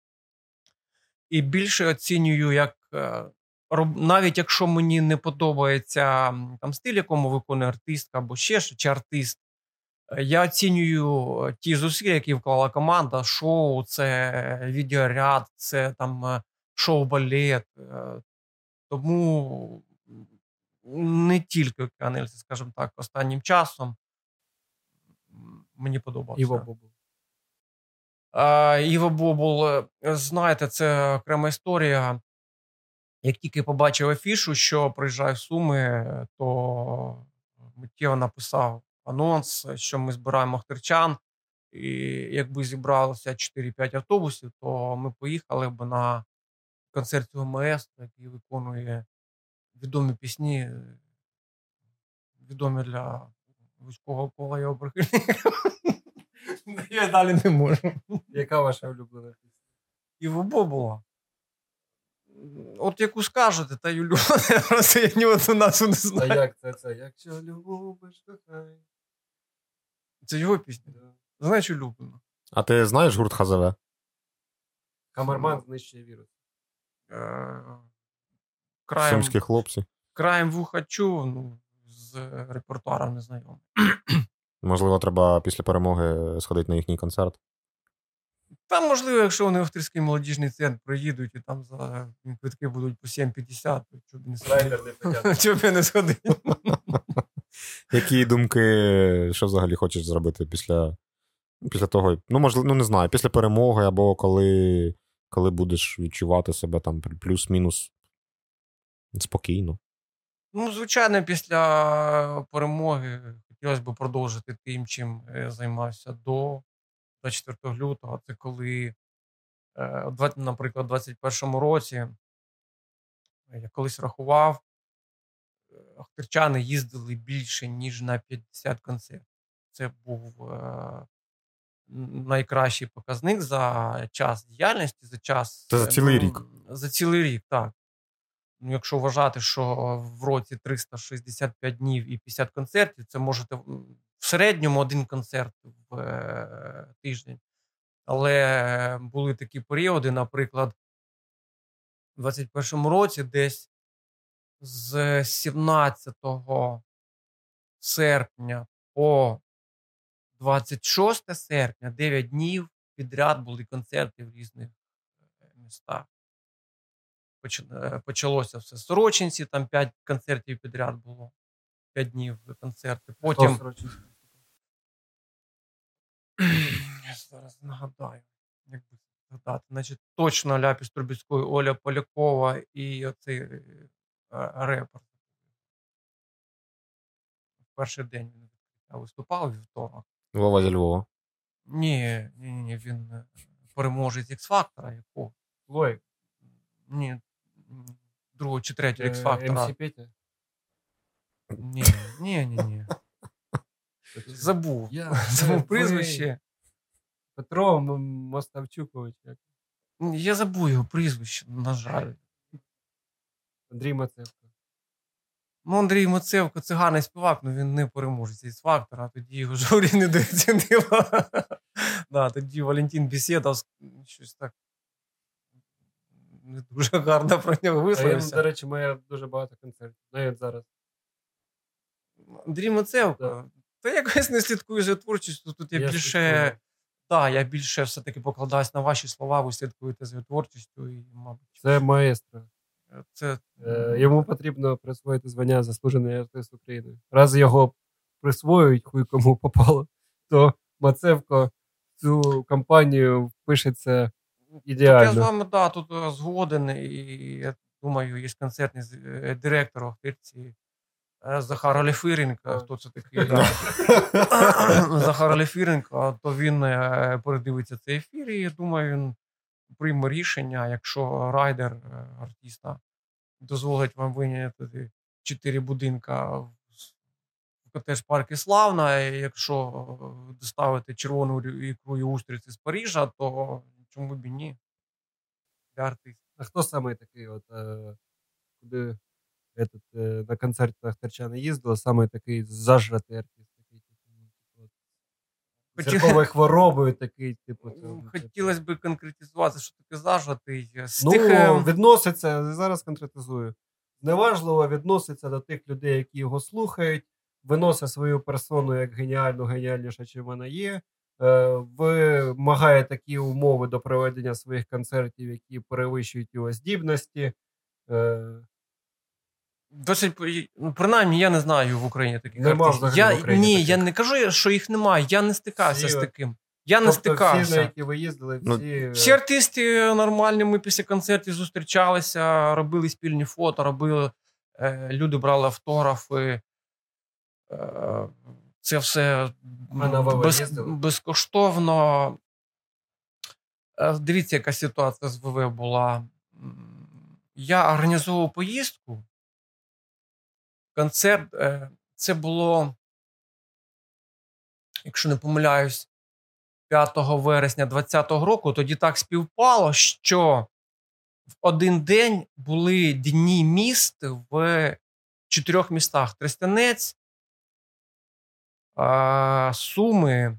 І більше оцінюю, як е, роб- навіть якщо мені не подобається м, там стиль, якому виконує артистка або ще що, чи артист, е, я оцінюю е, ті зусилля, які вклала команда, шоу, це відеоряд, це там е, шоу-балет. е, Тому не тільки Океанельзи, скажімо так, останнім часом м, мені подобався. Іво Бобу. А, Іво Бобул, е, знаєте, це окрема історія. Як тільки побачив афішу, що приїжджає в Суми, то миттєво написав анонс, що ми збираємо охтирчан. І якби зібралося чотири-п'ять автобусів, то ми поїхали б на концерт цього маестро, який виконує відомі пісні, відомі для вузького кола його прихильників. Я далі не можу. Яка ваша улюблена пісня? Іво Бобула. От яку скажете, та й улюблена. Просто я ні одну назву не А знаю. як це це? Якщо любиш, кохай. Це його пісня. Да. Знаєш, улюблена. А ти знаєш гурт ХЗВ? Камерман знищує вірус. Е, Краєм, Сумські хлопці. краєм вуха чув, ну, з репертуаром незнайомий. Можливо, треба після перемоги сходити на їхній концерт. Там, можливо, якщо вони в Охтирський молодіжний центр приїдуть і там за квитки будуть по сім п'ятдесят, то чого б не сходити. Райдер не потягне. Чого б я не сходив? Які думки, що взагалі хочеш зробити після, після того, ну, можливо, ну, не знаю, після перемоги, або коли, коли будеш відчувати себе там плюс-мінус спокійно? Ну, звичайно, після перемоги хотілося б продовжити тим, чим я займався до двадцять четвертого лютого. Це коли, е, два- наприклад, у двадцять першому році я колись рахував, е, охтирчани їздили більше, ніж на п'ятдесят концертів. Це був е, найкращий показник за час діяльності, за час... Це за цілий ну, рік? За цілий рік, так. Ну, якщо вважати, що в році триста шістдесят п'ять днів і п'ятдесят концертів, це можете м, в середньому один концерт в е, тиждень. Але були такі періоди, наприклад, у двадцять першому році десь з сімнадцятого серпня по двадцять шосте серпня, дев'ять днів підряд були концерти в різних е, містах. Поч- е, Почалося все з Сорочинці, там п'ять концертів підряд було, п'ять днів концерти. Потім, Хто Сорочинський? я зараз нагадаю, як би це згадати, значить, точно Ляпіс Трубецької, Оля Полякова і оцей е, репер. В перший день він відкриття виступав у вівторок. Вова зі Львова. Ні, ні, ні, він е, переможець Ікс-фактора, якого? Лойк. Ні, м, другого чи третього Е, Ікс-фактора. ем сі Петя. Ні, ні, ні, ні. Забув. Я, Забув ви, прізвище. Петро М- Моставчукович. як? Я забув його прізвище, на жаль. Андрій Мацевко. Ну, Андрій Мацевко, це гарний співак, але він не переможець із фактора, тоді його журі не дооцінило. Да, тоді Валентин Бесєдов щось так не дуже гарно про нього А він, висловився. до речі, має дуже багато концертів. Навіть зараз. Андрій Мацевко, Да. та якось не слідкую за творчістю, тут я, Я більше, слідкую. так, я більше все-таки покладаюсь на ваші слова, ви слідкуєте за творчістю і, мабуть, Це маестро. це... Е, Йому потрібно присвоїти звання заслужений артист України. Раз його присвоюють, хуй кому попало, то Мацевко цю кампанію впишеться ідеально. Я з вами, да, тут е, згоден, і я думаю, є концертний з- е, директор Охтирці е, Захар Олефіренко, хто це такий, да. Захар Олефіренко, то він е, передивиться цей ефір, і я думаю, він прийме рішення, якщо райдер е, артиста дозволить вам виняти чотири будинка в котедж парку Славна, і якщо е, доставити червону рю- ікру і устриці з Парижа, то чому б і ні? Для артиста. А хто саме такий, от, е, куди этот, е, на концерт Ахтарчана їздила, саме такий зажратий артист? Такий, типу, ну, типу, от, Хотів- зірковою хворобою такий, типу. це, ну, Хотілося б конкретизувати, що таке зажатий. З Ну, тих, е, відноситься, зараз конкретизую, зневажливо відноситься до тих людей, які його слухають, виносить свою персону як геніальну, геніальніша, чим вона є, е, вимагає такі умови до проведення своїх концертів, які перевищують його здібності. Е, Досить, ну, принаймні, я не знаю в Україні таких Нема артистів. взагалі Я, в Україні ні, таких. я не кажу, що їх немає. Я не стикався Всі з от- таким. Я не тобто всі, стикався. на які ви їздили, Ну, всі... е, Всі артисти нормальні, ми після концертів зустрічалися, робили спільні фото, робили, е, люди брали автографи. Е, це все А на ВВ без, їздили? безкоштовно. Е, Дивіться, яка ситуація з ВВ була. М, Я організовував поїздку. Концерт, е, це було, якщо не помиляюсь, п'ятого вересня двадцятого року. Тоді так співпало, що в один день були дні міст в чотирьох містах: Тростянець, е, Суми,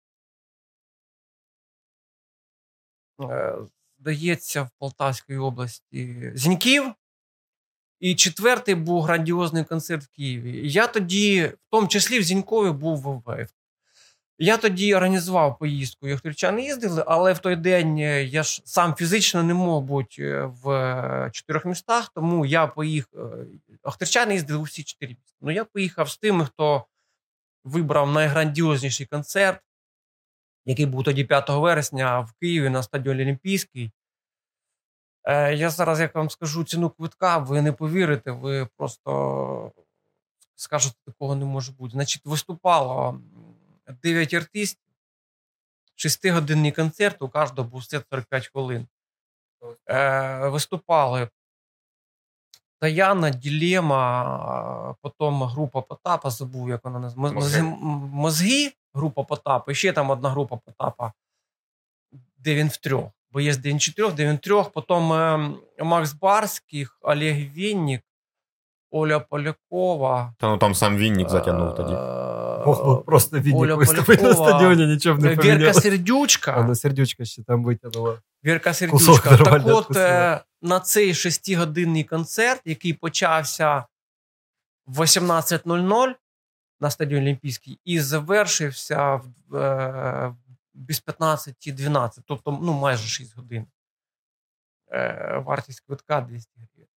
е, здається, в Полтавській області Зіньків. І четвертий був грандіозний концерт в Києві. І я тоді, в тому числі в Зінькові, був в ВВ. Я тоді організував поїздку, і охтирчани їздили, але в той день я ж сам фізично не мог бути в чотирьох містах, тому я поїхав. Охтирчани їздили у всі чотири міста. Ну, я поїхав з тими, хто вибрав найграндіозніший концерт, який був тоді п'ятого вересня в Києві на стадіоні Олімпійський. Е, Я зараз, як вам скажу ціну квитка, ви не повірите, ви просто скажете, такого не може бути. Значить, виступало дев'ять артистів, шестигодинний концерт, у кожного був сет сорок п'ять хвилин. Е, Виступали Таяна, Ділема, потім група Потапа, забув, як вона називається. Мозги. Мозги, група Потапа, і ще там одна група Потапа, де він в трьох. Бо є де він чотирьох, де він трьох. Потім е, Макс Барських, Олег Вінник, Оля Полякова. Та ну там сам Вінник затягнув тоді. Ох, просто Оля Вінник виступить на Полякова, стадіоні, нічого б не Вірка помінялося. Сердючка. А на Сердючка ще там витягнула. Вірка Кусок Сердючка. Так нормально от, відпустила. е, на цей шестигодинний концерт, який почався в вісімнадцять нуль нуль на стадіоні Олімпійський і завершився в, е, без п'ятнадцять дванадцять, тобто ну, майже шість годин. Е, вартість квитка двісті гривень.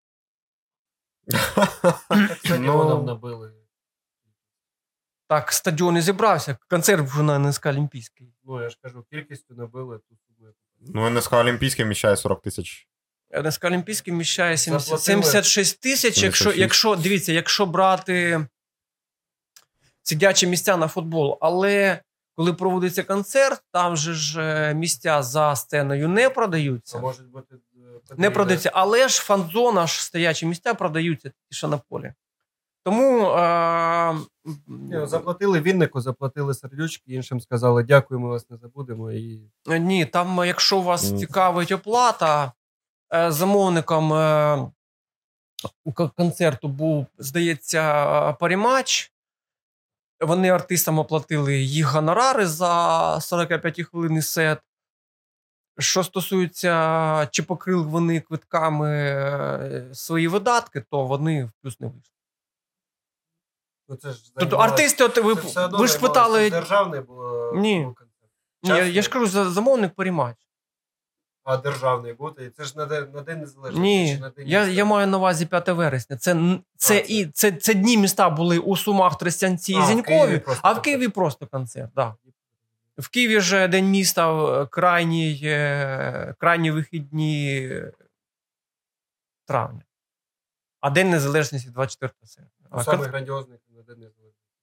Так стадіоном Ну, набили. Так, стадіон і зібрався, концерт вже на ен ес ка Олімпійський. Ну, я ж кажу, кількістю набили ту суму. ну, ен ес ка Олімпійський вміщає сорок тисяч. ен ес ка Олімпійський вміщає сімдесят, Заплатили. сімдесят шість тисяч. Якщо, сімдесят шість. якщо, дивіться, якщо брати сидячі місця на футбол, але коли проводиться концерт, там же ж е, місця за сценою не Це продаються. може бути... е, Не продаються, але ж фан-зона, ж стоячі місця продаються ті, що на полі. Тому е, Ні, ну, заплатили Віннику, заплатили Сердючки, іншим сказали, дякую, ми вас не забудемо. І... Ні, там, якщо вас Mm. цікавить оплата, замовником концерту був, здається, Паріматч. Вони артистам оплатили їх гонорари за сорок п'ять хвилинний сет. Що стосується, чи покрили вони квитками свої видатки, то вони в плюс не вийшли. Ну, це ж тобто артисти, от ви, ви ж питали... Державний було... Ні, Ні я, я ж кажу, замовник Паріматч. А державний буде? Це ж на день, на день Незалежності? Ні, на день я, я маю на увазі п'яте вересня. Це, це, а, і, це, це дні міста були у Сумах, Тростянці і Зінькові, а в Києві просто концерт. Да. В Києві ж День міста крайні, крайні вихідні травня. А День Незалежності двадцять четвертого серпня. Ну, саме кон... грандіозний на День Незалежності.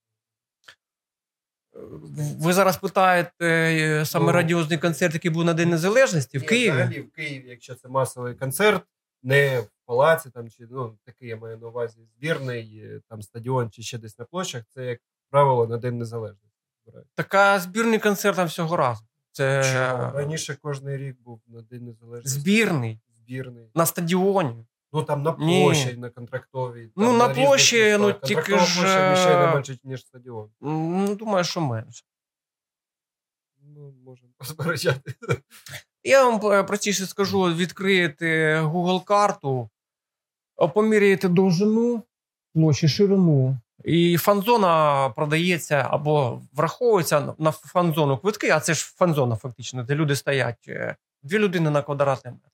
Ви зараз питаєте саме ну, радіозний концерт, який був на День Незалежності в ні, Києві? Взагалі в Києві, якщо це масовий концерт, не в палаці, там, чи, ну, такий я маю на увазі збірний, там стадіон чи ще десь на площах, це, як правило, на День Незалежності. Така збірний концерт там всього разу. Це... Раніше кожен рік був на День Незалежності. Збірний? Збірний. На стадіоні? Ну, там на площі, Ні. на контрактовій. Ну, на, на площі, ну, тільки ж... площа вміщає не менше, ніж стадіон. Ну, думаю, що менше. Ну, можемо посперечати. Я вам простіше скажу, відкриєте Google карту, поміряєте довжину, площі, ширину, і фан-зона продається або враховується на фан-зону квитки, а це ж фан-зона фактично, де люди стоять, дві людини на квадратний метр.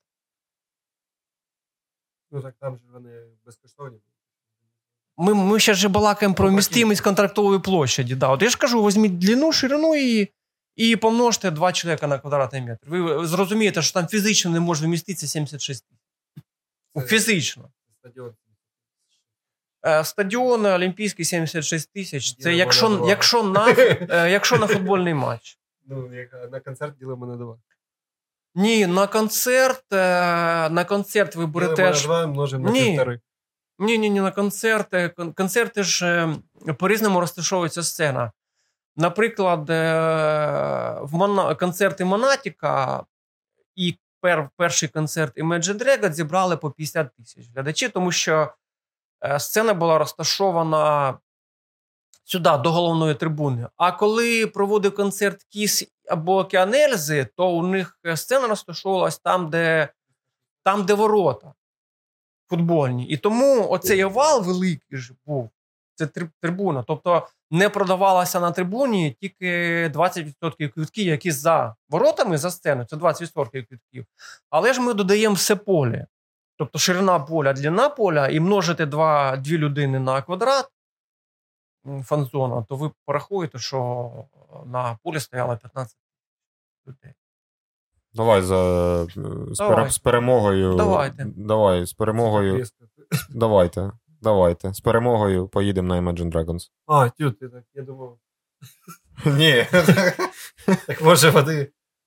Ну, так там же вони безкоштовні. Ми, ми ще ж балакаємо про вмістимість контрактової площаді. Да. От я ж кажу, візьміть длину, ширину і, і помножте два чоловіка на квадратний метр. Ви зрозумієте, що там фізично не може вміститися сімдесят шість тисяч. Фізично. Стадіон. Стадіон Олімпійський сімдесят шість тисяч. Це якщо, якщо, на, якщо на футбольний матч. Ну, як на концерт ділимо на два. Ні, на концерт, на концерт ви берете... Ділимо на два, множимо на півтори. Ні, ні, ні, на концерти. Концерти ж по-різному розташовується сцена. Наприклад, в Мона... концерти Монатіка і пер... перший концерт Imagine Dragons зібрали по п'ятдесят тисяч глядачів, тому що сцена була розташована сюди, до головної трибуни. А коли проводив концерт Кіс або Океан Ельзи, то у них сцена розташовувалась там, де, там, де ворота футбольні. І тому оцей овал великий ж був, це трибуна. Тобто не продавалося на трибуні тільки двадцять відсотків квитків, які за воротами, за сценою, це двадцять відсотків квитків. Але ж ми додаємо все поле. Тобто ширина поля, длина поля, і множите два, дві людини на квадрат фан-зона, то ви порахуєте, що на полі стояло п'ятнадцять людей. Давай за з, Давай. з перемогою. Давайте. Давай, з перемогою. Давайте. Давайте. З перемогою поїдемо на Imagine Dragons. А, тю, ти так, я думав. Ні. Так може води.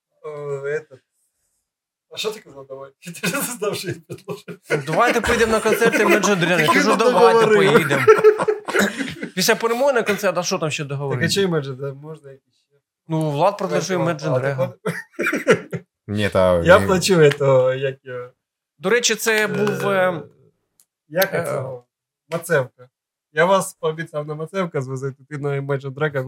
А що ти казав, давай? Я теж не знав, що я предложив. Давайте поїдемо на концерт Imagine Dragons. Я кажу, давайте поїдемо. Після перемоги на концерт, а що там ще договорити? Так, а чи Imagine, можна якісь ще? Ну, Влад предложив Imagine Dragons. Ні, та... Я плачу этого, як його... До речі, це був... Як це? Мацевка. Я вас пообіцяв на Мацевка звозити, ти на Imagine Dragons.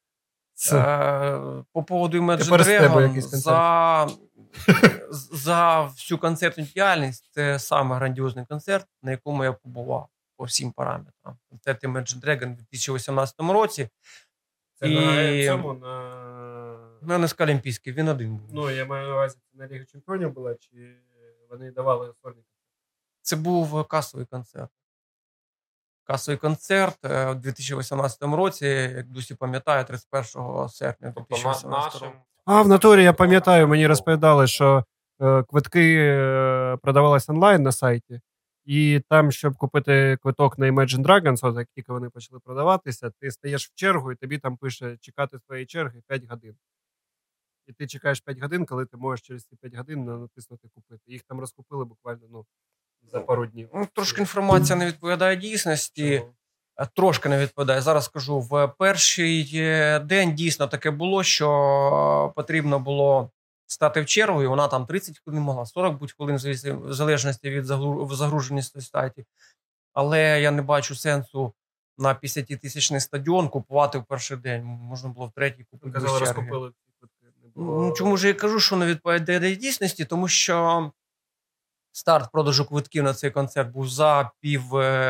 По поводу Imagine Dragons, за... за всю концертну діяльність це саме грандіозний концерт, на якому я побував по всім параметрам. Концерт Imagine Dragons у дві тисячі вісімнадцятому році. Це і... на цьому, на... На ен ес ка Олімпійський, він один був. Ну, я маю на увазі, це на Лігу Чемпіонів була, чи вони давали сольник? Це був касовий концерт. Касовий концерт у дві тисячі вісімнадцятому році, як досі пам'ятаю, тридцять першого серпня дві тисячі вісімнадцятого року. А, в натурі, я пам'ятаю, мені розповідали, що е, квитки е, продавались онлайн на сайті, і там, щоб купити квиток на Imagine Dragons, от як тільки вони почали продаватися, ти стаєш в чергу, і тобі там пише чекати своєї черги п'ять годин. І ти чекаєш п'ять годин, коли ти можеш через ці п'ять годин натиснути купити. Їх там розкупили буквально, ну, за пару днів. Ну, трошки інформація не відповідає дійсності. Чого? Трошки не відповідає. Зараз скажу, в перший день дійсно таке було, що потрібно було стати в чергу, і вона там тридцять хвилин могла, сорок будь хвилин, в залежності від загруженості сайті. Але я не бачу сенсу на п'ятдесятитисячний стадіон купувати в перший день. Можна було в третій купити без черги. Розкупили. Ну, чому ж я кажу, що не відповідає дійсності? Тому що старт продажу квитків на цей концерт був за пів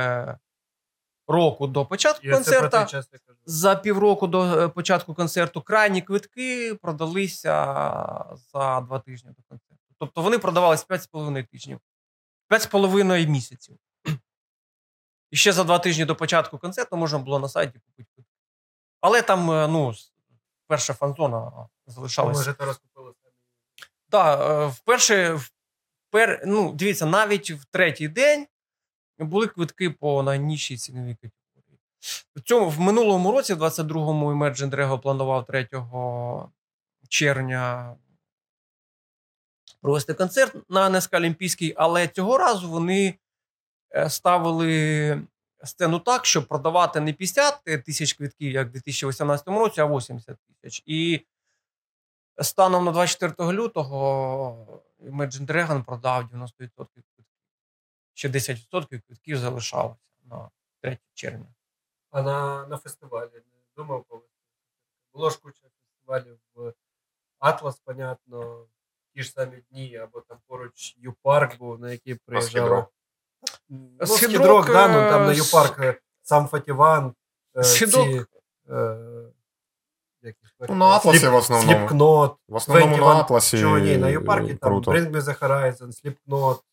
року до початку Я концерту. Час, за півроку до початку концерту крайні квитки продалися за два тижні до концерту. Тобто вони продавались п'ять з половиною тижнів. п'ять з половиною місяців. І ще за два тижні до початку концерту можна було на сайті купити квитки. Але там, ну, перша фан-зона залишалася. Може, ти розкупили самі? Так, вперше, впер... ну, дивіться, навіть в третій день були квитки по найнижчій ціновій категорії. В цьому, в минулому році, в двадцять другому, Imagine Dragon планував третього червня провести концерт на ен ес ка Олімпійський, але цього разу вони ставили сцену так, щоб продавати не п'ятдесят тисяч квитків, як в дві тисячі вісімнадцятому році, а вісімдесят тисяч. І станом на двадцять четвертого лютого Imagine Dragon продав дев'яносто відсотків квитків. Ще десять відсотків квитків залишалося на третє червня. А на, на фестивалі не думав коли? Було ж куча фестивалів в Атлас, понятно, ті ж самі дні, або там поруч Ю-парк був, на який приїжджали. Ну, Східрок, да, ну, там на Ю-парк сам Фатіван, Східрок. ці... Е, ну, на Атласі в основному. Сліпкнот. В основному на Атласі. Чого ні, на Ю-паркі там круто. Bring Me The Horizon, Сліпкнот,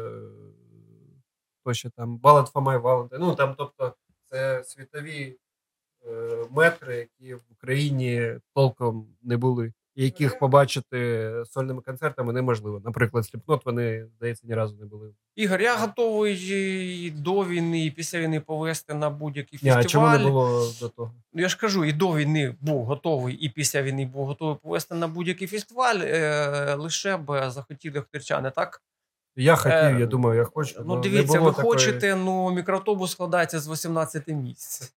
то ще там Ballad For My Valentine. Ну, там, тобто, це світові е, метри, які в Україні толком не були. І яких побачити сольними концертами неможливо. Наприклад, Сліпкнот, вони, здається, ні разу не були. Ігор, я готовий і до війни, і після війни повести на будь-який Ні, фестиваль. а чому не було до того? Я ж кажу, і до війни був готовий, і після війни був готовий повести на будь-який фестиваль, е, лише б захотіли охтирчани, так? Я хотів, Е, я думав, я хочу. Ну, дивіться, ви такої... хочете, ну, мікроавтобус складається з вісімнадцяти місць.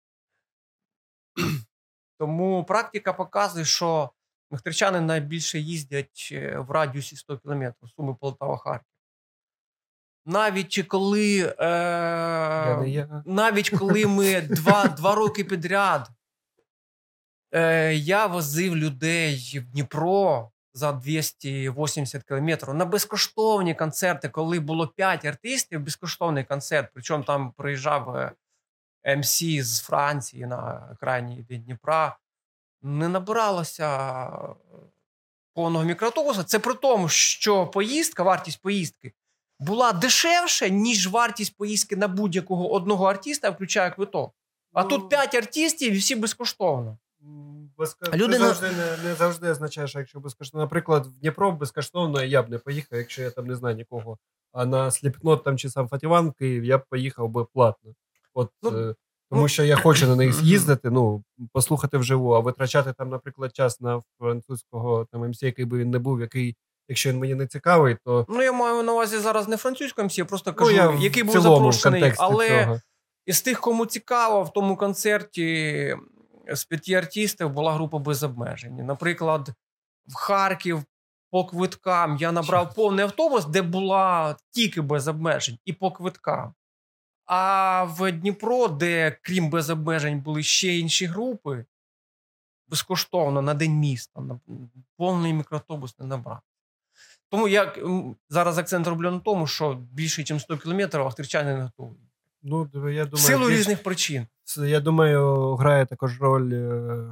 Тому практика показує, що охтирчани найбільше їздять в радіусі сто кілометрів, Суми, Полтава, Харків. Навіть коли, е, я не я. навіть коли ми два, два роки підряд е, я возив людей в Дніпро за двісті вісімдесят кілометрів на безкоштовні концерти, коли було п'ять артистів, безкоштовний концерт, причому там приїжджав ем сі з Франції на крайній день Дніпра, не набиралося повного мікроавтобуса. Це при тому, що поїздка, вартість поїздки була дешевше, ніж вартість поїздки на будь-якого одного артиста, включає квиток. А ну, тут п'ять артистів і всі безкоштовно. Безко... Люди... Це завжди не, не завжди означає, що якщо безкоштовно. Наприклад, в Дніпро безкоштовно я б не поїхав, якщо я там не знаю нікого. А на Сліпкнот там чи сам Фатіван в Київ я б поїхав би платно. От, ну, е... Тому що я хочу на них з'їздити, ну, послухати вживу, а витрачати там, наприклад, час на французького там ем сі, який би він не був, який, якщо він мені не цікавий, то... Ну, я маю на увазі зараз не французького ем сі, я просто кажу, ну, я в який був цілому, запрошений, але цього. Із тих, кому цікаво, в тому концерті з п'яти артистів була група без обмежень. Наприклад, в Харків по квиткам я набрав повний автобус, де була тільки без обмежень, і по квиткам. А в Дніпро, де, крім без обмежень, були ще інші групи, безкоштовно на День міста, на повний мікроавтобус не набрав. Тому я зараз акцент роблю на тому, що більше, ніж сто кілометрів охтирчани не готові. Ну, я думаю, в силу більш... різних причин. Я думаю, грає також роль е...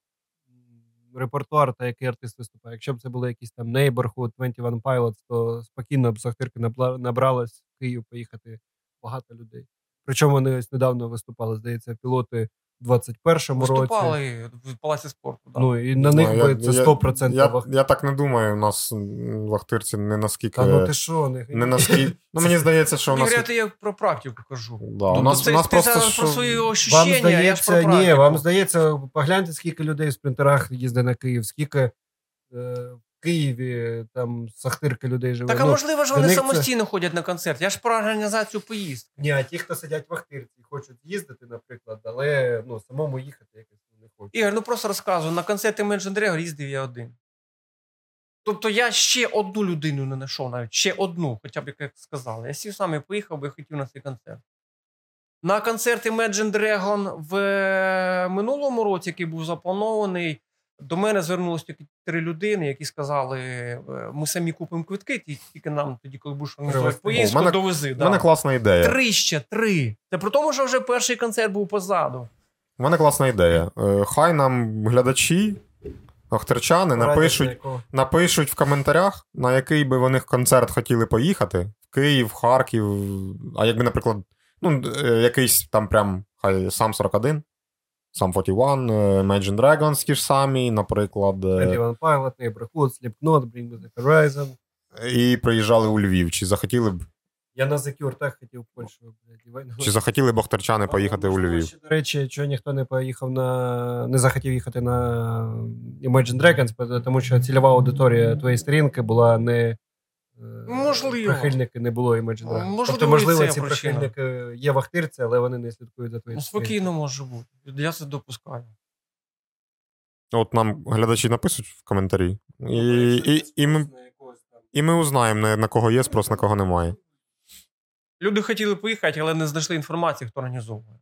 репертуар та який артист виступає. Якщо б це були якісь там Neighborhood, двадцять один Pilots, то спокійно б з Охтирки набралось в Київ поїхати багато людей. Причому вони ось недавно виступали, здається, пілоти в двадцять першому році. Виступали в Палаці спорту. Да. Ну, і на них я, би це сто відсотків. Я, я, я так не думаю, у нас в Охтирці не наскільки... Та ну ти що? Не, не наскільки... Ну, мені здається, що у нас... Ігор, я про практику кажу. Да, у нас, ти, у нас ти просто... Про що... свої ощущення, вам здається, я ж про практику. Ні, вам здається, погляньте, скільки людей в спринтерах їздить на Київ, скільки... Е... Києві там сахтирка людей живе. Так, а ну, можливо ж вони це... самостійно ходять на концерт. Я ж про організацію поїздки. Ні, а ті, хто сидять в Ахтирці, хочуть їздити, наприклад, але ну, самому їхати якось не хочуть. Ігор, ну просто розказую, на концерти Imagine Dragon їздив я один. Тобто я ще одну людину не знайшов навіть, ще одну, хоча б як сказали. Я сів сам і поїхав, бо я хотів на цей концерт. На концерт Imagine Dragon в минулому році, який був запланований, до мене звернулося тільки три людини, які сказали, ми самі купимо квитки, тільки нам тоді, коли будеш організовувати поїздку, мене, довези. У да. мене класна ідея. Три ще, три. Це при тому, що вже перший концерт був позаду. У мене класна ідея. Хай нам глядачі, охтирчани напишуть, напишуть в коментарях, на який би вони концерт хотіли поїхати. В Київ, Харків, а якби, наприклад, ну, якийсь там прям, хай сам сорок один, сам сорок один, Imagine Dragons ті ж самі, наприклад. twenty one Pilot, Neighborhood, Slipknot, Bring Me The Horizon. І приїжджали у Львів. Чи захотіли б... Я на The Cure так хотів в Польщу. Чи захотіли б охтирчани поїхати у Львів? До речі, чого ніхто не поїхав на... не захотів їхати на Imagine Dragons, тому що цільова аудиторія твоєї сторінки була не... Можливо. Прихильники не було Imagine Dragons. Можливо, тобто, можливо, ці причина. прихильники є в Ахтирці, але вони не слідкують за твоєю сторінкою. Спокійно може бути. Я це допускаю. От нам глядачі напишуть в коментарі. І, і, і, і, ми, і ми узнаємо, на, на кого є спрос, на кого немає. Люди хотіли поїхати, але не знайшли інформації, хто організовує.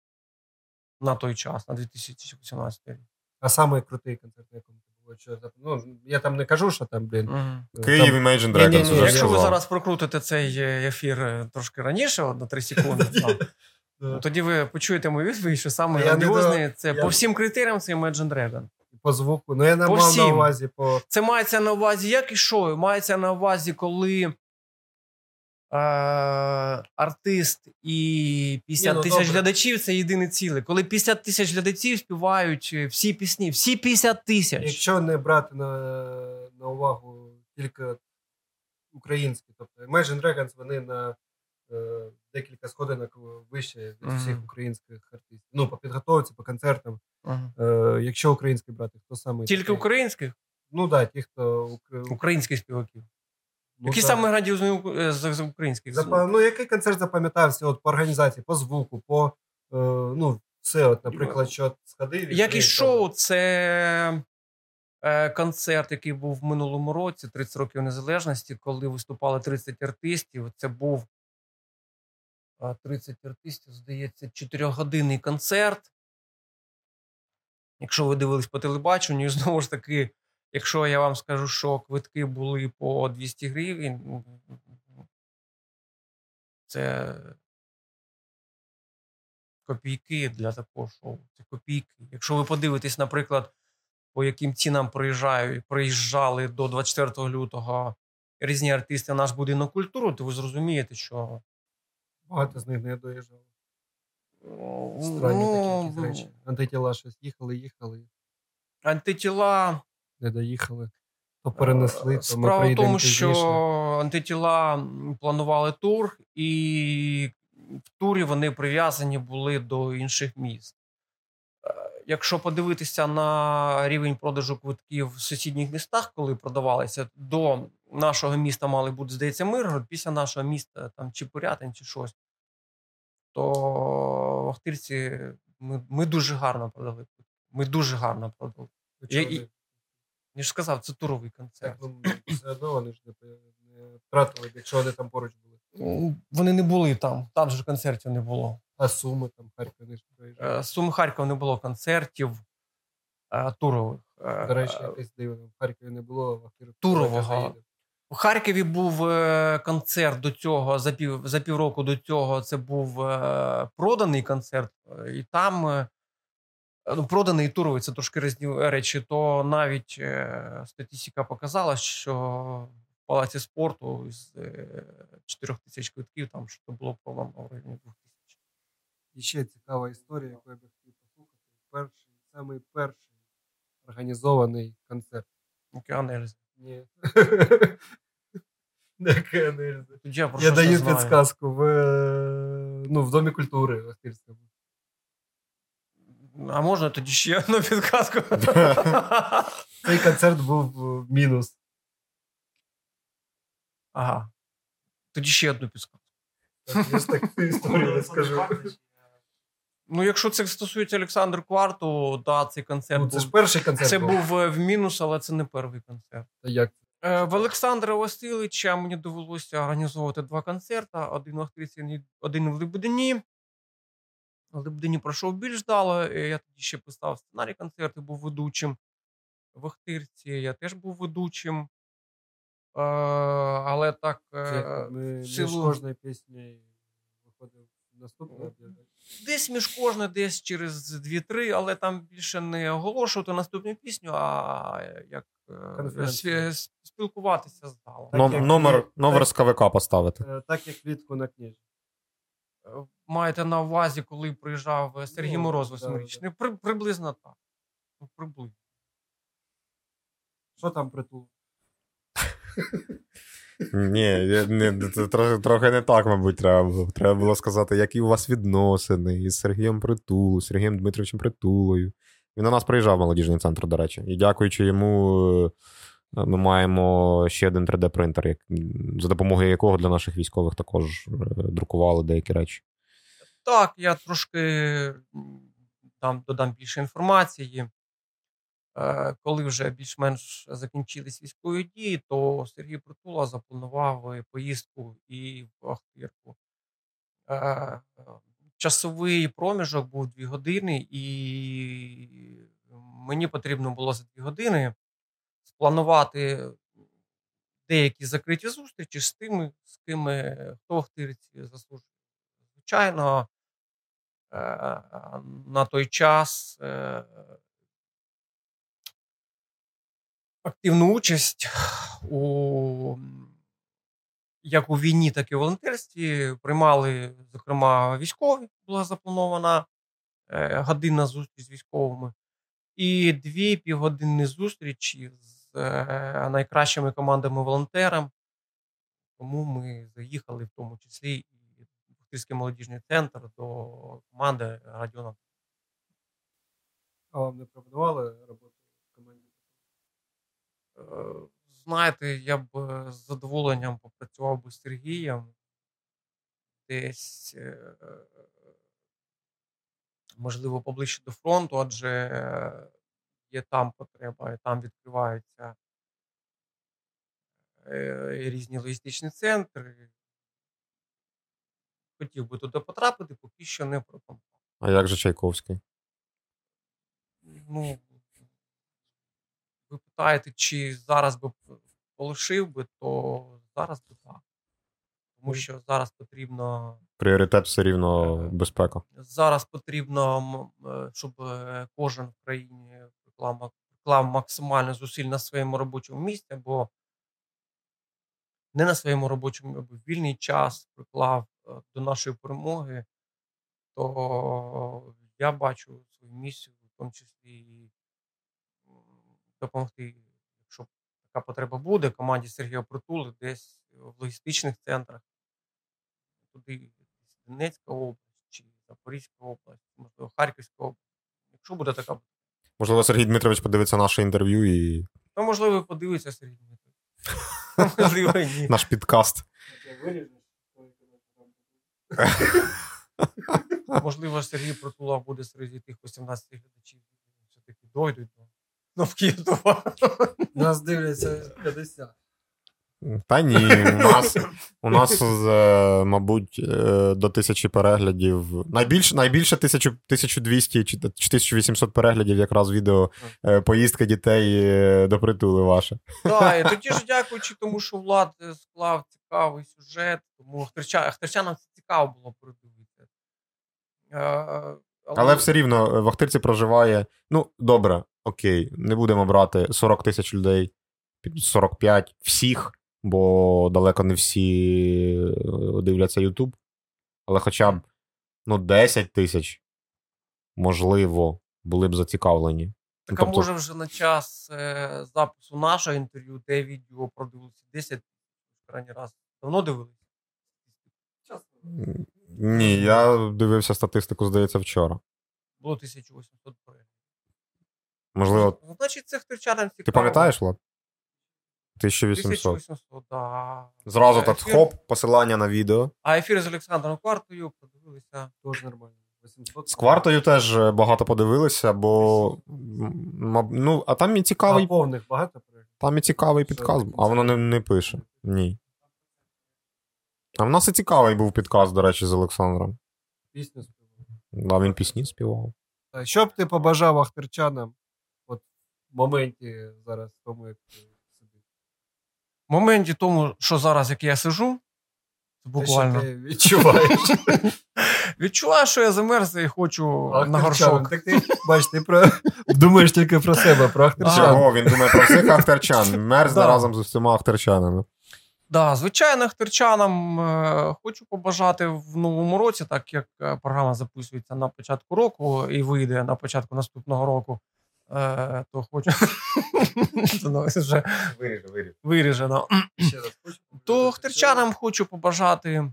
На той час, на дві тисячі вісімнадцятий рік. А самий крутий концерт, на якому ти було? Що, ну, я там не кажу, що там, блін. Угу. Київ, Imagine Dragons. Ні, ні, ні. Якщо ви зараз прокрутите цей ефір трошки раніше, на три секунди, да. Тоді ви почуєте мою відповідь, що саме грандіозний, це я... по всім критеріям це Imagine Dragon. По звуку. Ну, я не мав на увазі по... Це мається на увазі, як і що? Мається на увазі, коли е- артист і п'ятдесят ну, тисяч глядачів – це єдине ціле. Коли п'ятдесят тисяч глядачів співають всі пісні, всі п'ятдесят тисяч. Якщо не брати на, на увагу тільки українські, тобто Imagine Dragons, вони на е- декілька сходинок вище від mm-hmm. всіх українських артистів. Ну, по підготовці, по концертам. Uh-huh. Е, якщо український брати, хто саме? Тільки такий? Українських? Ну так, да, ті, хто... Українських співаків. Ну, які саме грандіозні з українських? Запа... Ну, який концерт запам'ятався от, по організації, по звуку, по, е, ну, все, от, наприклад, що сходив. Як і шоу, це е, концерт, який був в минулому році, тридцять років незалежності, коли виступали тридцять артистів. Це був е, тридцять артистів, здається, чотирьохгодинний концерт. Якщо ви дивились по телебаченню, і знову ж таки, якщо я вам скажу, що квитки були по двісті гривень, це копійки для такого шоу. Це копійки. Якщо ви подивитесь, наприклад, по яким цінам приїжджають, приїжджали до двадцять четвертого лютого різні артисти в наш будинок культури, то ви зрозумієте, що багато з них не доїжджали. Странні ну, такі речі. Антитіла щось їхали, їхали. Антитіла не доїхали. То перенесли, то справа ми в тому, що антитіла планували тур, і в турі вони прив'язані були до інших міст. Якщо подивитися на рівень продажу квитків в сусідніх містах, коли продавалися, до нашого міста мали бути, здається, Миргород, після нашого міста там чи Порятин, чи щось, то в Ахтирці ми, ми дуже гарно продали. Ми дуже гарно продали. Я, і, я ж сказав, це туровий концерт. Так, ну, все одно вони ж не, не втратили, якщо вони там поруч були. Вони не були там, там же концертів не було. А Суми, там, Харків не проїжджали? Суми, Харків не було концертів а, турових. До речі, якось дивно, в Харкові не було. В Ахтирці турового. У Харкові був концерт до цього, за, пів, за півроку до цього це був проданий концерт, і там ну, проданий і туровий – це трошки різні речі, то навіть статистика показала, що в Палаці спорту з чотирьох тисяч квитків там що було продано в районі двох тисяч. І ще цікава історія, яку я би хотів послухати. Перший, самий перший організований концерт. Океан Ельзи. Ні. Не Океан Ельзи. Я, я даю підсказку в, ну, в Домі культури в Ахтирському. А можна тоді ще одну підказку? Цей концерт був мінус. Ага. Тоді ще одну підсказку. Я ж таку історію не скажу. Ну, якщо це стосується Олександр Кварту, да, цей концерт Ну, це був... ж перший концерт. Це був е, в мінус, але це не перший концерт. Та як? Е, В Олександра Васильовича мені довелося організовувати два концерти. Один в Охтирці, один в Лебедині. В Лебедині пройшов більш вдало. е, Я тоді ще писав сценарій концерту, був ведучим. В Охтирці я теж був ведучим. Е, Але так, Це е, як ми в між силу... кожною піснею виходив наступний об'єкт. Десь між кожною, десь через дві-три, але там більше не оголошувати наступну пісню, а як е, Конференція. спі- спілкуватися з залом. Так, Ном- як номер, ви- номер так. з КВК поставити. Е, Так, як квітку на книжці. Е, Маєте на увазі, коли приїжджав е, Сергій Ну, Мороз да, восьмирічний? При, приблизно так. Ну, приблизно. Що там притул? Ні, я- не, це трохи, трохи не так, мабуть, треба було. Треба було сказати, які у вас відносини із Сергієм Притулою, Сергієм Дмитровичем Притулою. Він на нас приїжджав в молодіжний центр, до речі. І дякуючи йому, е, ми маємо ще один три де-принтер, як, за допомогою якого для наших військових також е, друкували деякі речі. Так, я трошки м, там додам більше інформації. Е, Коли вже більш-менш закінчились військові дії, то Сергій Притула запланував е, поїздку і в Охтирку. Е, е, Часовий проміжок був дві години, і мені потрібно було за дві години спланувати деякі закриті зустрічі з тими, з ким е, хто в Охтирці заслужив. Звичайно, е, на той час е, активну участь у як у війні, так і у волонтерстві приймали, зокрема, військові. Була запланована е, годинна зустріч з військовими. І дві півгодинні зустрічі з е, найкращими командами-волонтерами. Тому ми заїхали в тому числі і в Охтирський молодіжний центр до команди Радіона. А вам не пропонували роботу в команді? Е, Знаєте, я б е, з задоволенням попрацював би з Сергієм. Десь, е, можливо, поближче до фронту, адже е, є там потреба, і там відкриваються е, різні логістичні центри. Хотів би туди потрапити, поки що не пропонував. А як же Чайковський? Ну, ви питаєте, чи зараз би полишив би, то зараз би так. Тому що зараз потрібно Пріоритет все рівно Е, безпека. зараз потрібно, м, е, щоб е, кожен в країні приклав, мак- приклав максимально зусиль на своєму робочому місці, або не на своєму робочому, або в вільний час приклав е, до нашої перемоги, то я бачу свою місію, в тому числі і м, допомогти, якщо така потреба буде, команді Сергія Притули десь в логістичних центрах, туди десь Донецька область чи Запорізька область, можливо, Харківська область. Якщо буде така, Можливо, Сергій Дмитрович подивиться наше інтерв'ю і то можливо подивиться Сергій Дмитрович. А можливо, ні. наш підкаст. Це виріжеш? коли тебе там буде? Можливо, Сергій Притула буде серед тих вісімнадцяти глядачів, які все-таки дойдуть до Новкієва. Нас дивляться п'ятдесят. Та ні, у нас, у нас е, мабуть, е, до тисячі переглядів. Найбільше, найбільше тисячу, тисяча двісті чи тисяча вісімсот переглядів якраз відео е, поїздка дітей е, до Притули ваше. Так, і тоді ж дякуючи тому, що Влад е, склав цікавий сюжет, тому Охтирча- Охтирчанам це цікаво було передивитися. Е, Але, Але все рівно в Охтирці проживає. Ну, добре, окей, не будемо брати сорок тисяч людей, сорок п'ять всіх, бо далеко не всі е, дивляться YouTube. Але хоча б ну, десять тисяч, можливо, були б зацікавлені. Ну, Так, а тобто, може вже на час е, запису нашого інтерв'ю, те відео продивилося десять крайній раз. Давно дивилися? Часто. ні, я дивився статистику, здається, вчора. Було тисяча вісімсот переглядів. Можливо, Ну, значить, це хтирчанам цікаво. ти пам'ятаєш, Влад? тисяча вісімсот. тисяча вісімсот, да. Зразу А так ефір- хоп, посилання на відео. А ефір з Олександром Квартою подивилися. Теж нормально. вісімсот. З Квартою теж багато подивилися, бо м, ну, а там і А цікавий, повних багато проєктів? там і цікавий підказ, а воно не, не пише. Ні. А в нас і цікавий був підказ, до речі, з Олександром. Пісню співав. Да, він пісні співав. А що б ти побажав ахтирчанам от в моменті зараз, в тому, як ти сидиш? В моменті тому, що зараз, як я сижу, буквально, Те, що ти відчуваєш. відчуваю, що я замерз і хочу на Ахтирчанам. горшок. Так ти, бач, ти про... думаєш тільки про себе, про ахтирчан. Чого? Він думає про всіх ахтарчан. Мерзне Да. разом з усіма ахтарчанами. Да, звичайно, ахтирчанам е, хочу побажати в новому році, так як е, програма записується на початку року і вийде на початку наступного року, е, то хочу Це ну, вже Виріже, виріже. виріжено. Ще раз хочу побажати. То ахтирчанам хочу побажати,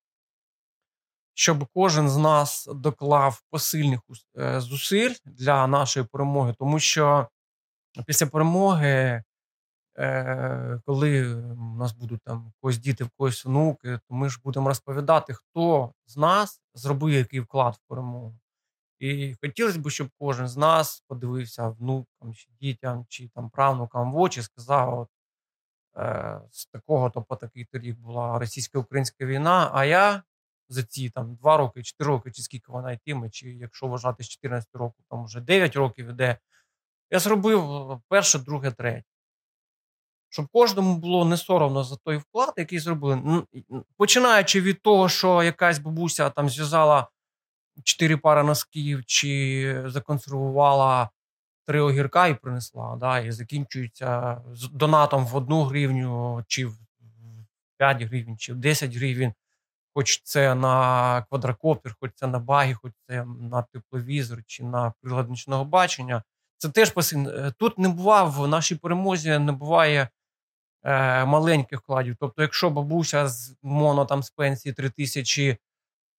щоб кожен з нас доклав посильних е, зусиль для нашої перемоги, тому що після перемоги, е, коли у нас будуть там в когось діти, в когось онуки, то ми ж будемо розповідати, хто з нас зробив який вклад в перемогу. І хотілося б, щоб кожен з нас подивився внукам, чи дітям, чи там правнукам в очі, сказав, от, е, з такого-то по такий-то рік була російсько-українська війна, а я за ці там два роки, чотири роки, чи скільки вона йтиме, чи якщо вважати з чотирнадцятого року, там вже дев'ять років іде, я зробив перше, друге, третє. Щоб кожному було не соромно за той вклад, який зробили. Н- Починаючи від того, що якась бабуся там зв'язала чотири пари носків, чи законсервувала три огірка і принесла, да, і закінчується з донатом в одну гривню, чи в п'ять гривень, чи в десять гривень, хоч це на квадрокоптер, хоч це на багі, хоч це на тепловізор, чи на прилад нічного бачення. Це теж посильно. Тут не буває, в нашій перемозі не буває е, маленьких вкладів. Тобто, якщо бабуся з моно там з пенсії три тисячі е,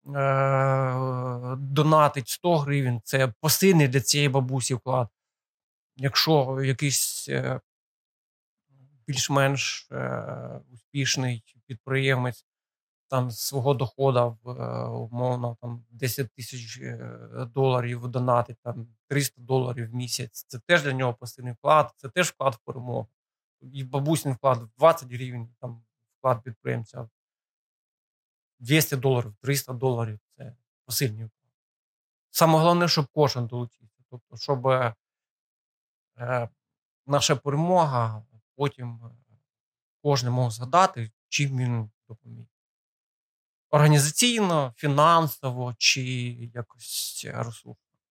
донатить сто гривень, це посильний для цієї бабусі вклад. Якщо якийсь е, більш-менш е, успішний підприємець там з свого доходу в, е, умовно там десять тисяч е, доларів донатить, там триста доларів в місяць, це теж для нього посильний вклад, це теж вклад в перемогу. І бабусин вклад в двадцять гривень, там вклад підприємця двісті доларів, триста доларів, це посильний вклад. Саме головне, щоб кожен долучився. Тобто, щоб е, наша перемога, потім кожен мог згадати, чим він допоміг. Організаційно, фінансово чи якось ресурсно.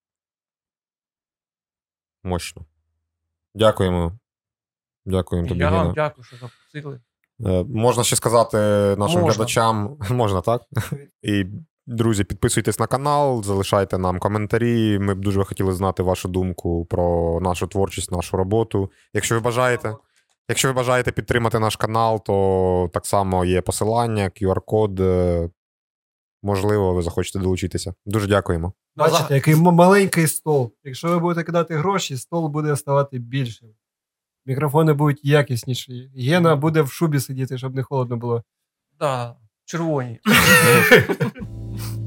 Мощно. Дякуємо. Дякуємо тобі, Я вам Гена. дякую, що запросили. Е, Можна ще сказати нашим Можна. глядачам, можна, так? І, друзі, підписуйтесь на канал, залишайте нам коментарі. Ми б дуже хотіли знати вашу думку про нашу творчість, нашу роботу. Якщо ви бажаєте, якщо ви бажаєте підтримати наш канал, то так само є посилання, ку ар-код. Е, Можливо, ви захочете долучитися. Дуже дякуємо. Бачите, який м- маленький стол. Якщо ви будете кидати гроші, стол буде ставати більшим. Мікрофони будуть якісніші. Гена буде в шубі сидіти, щоб не холодно було. Да, червоні.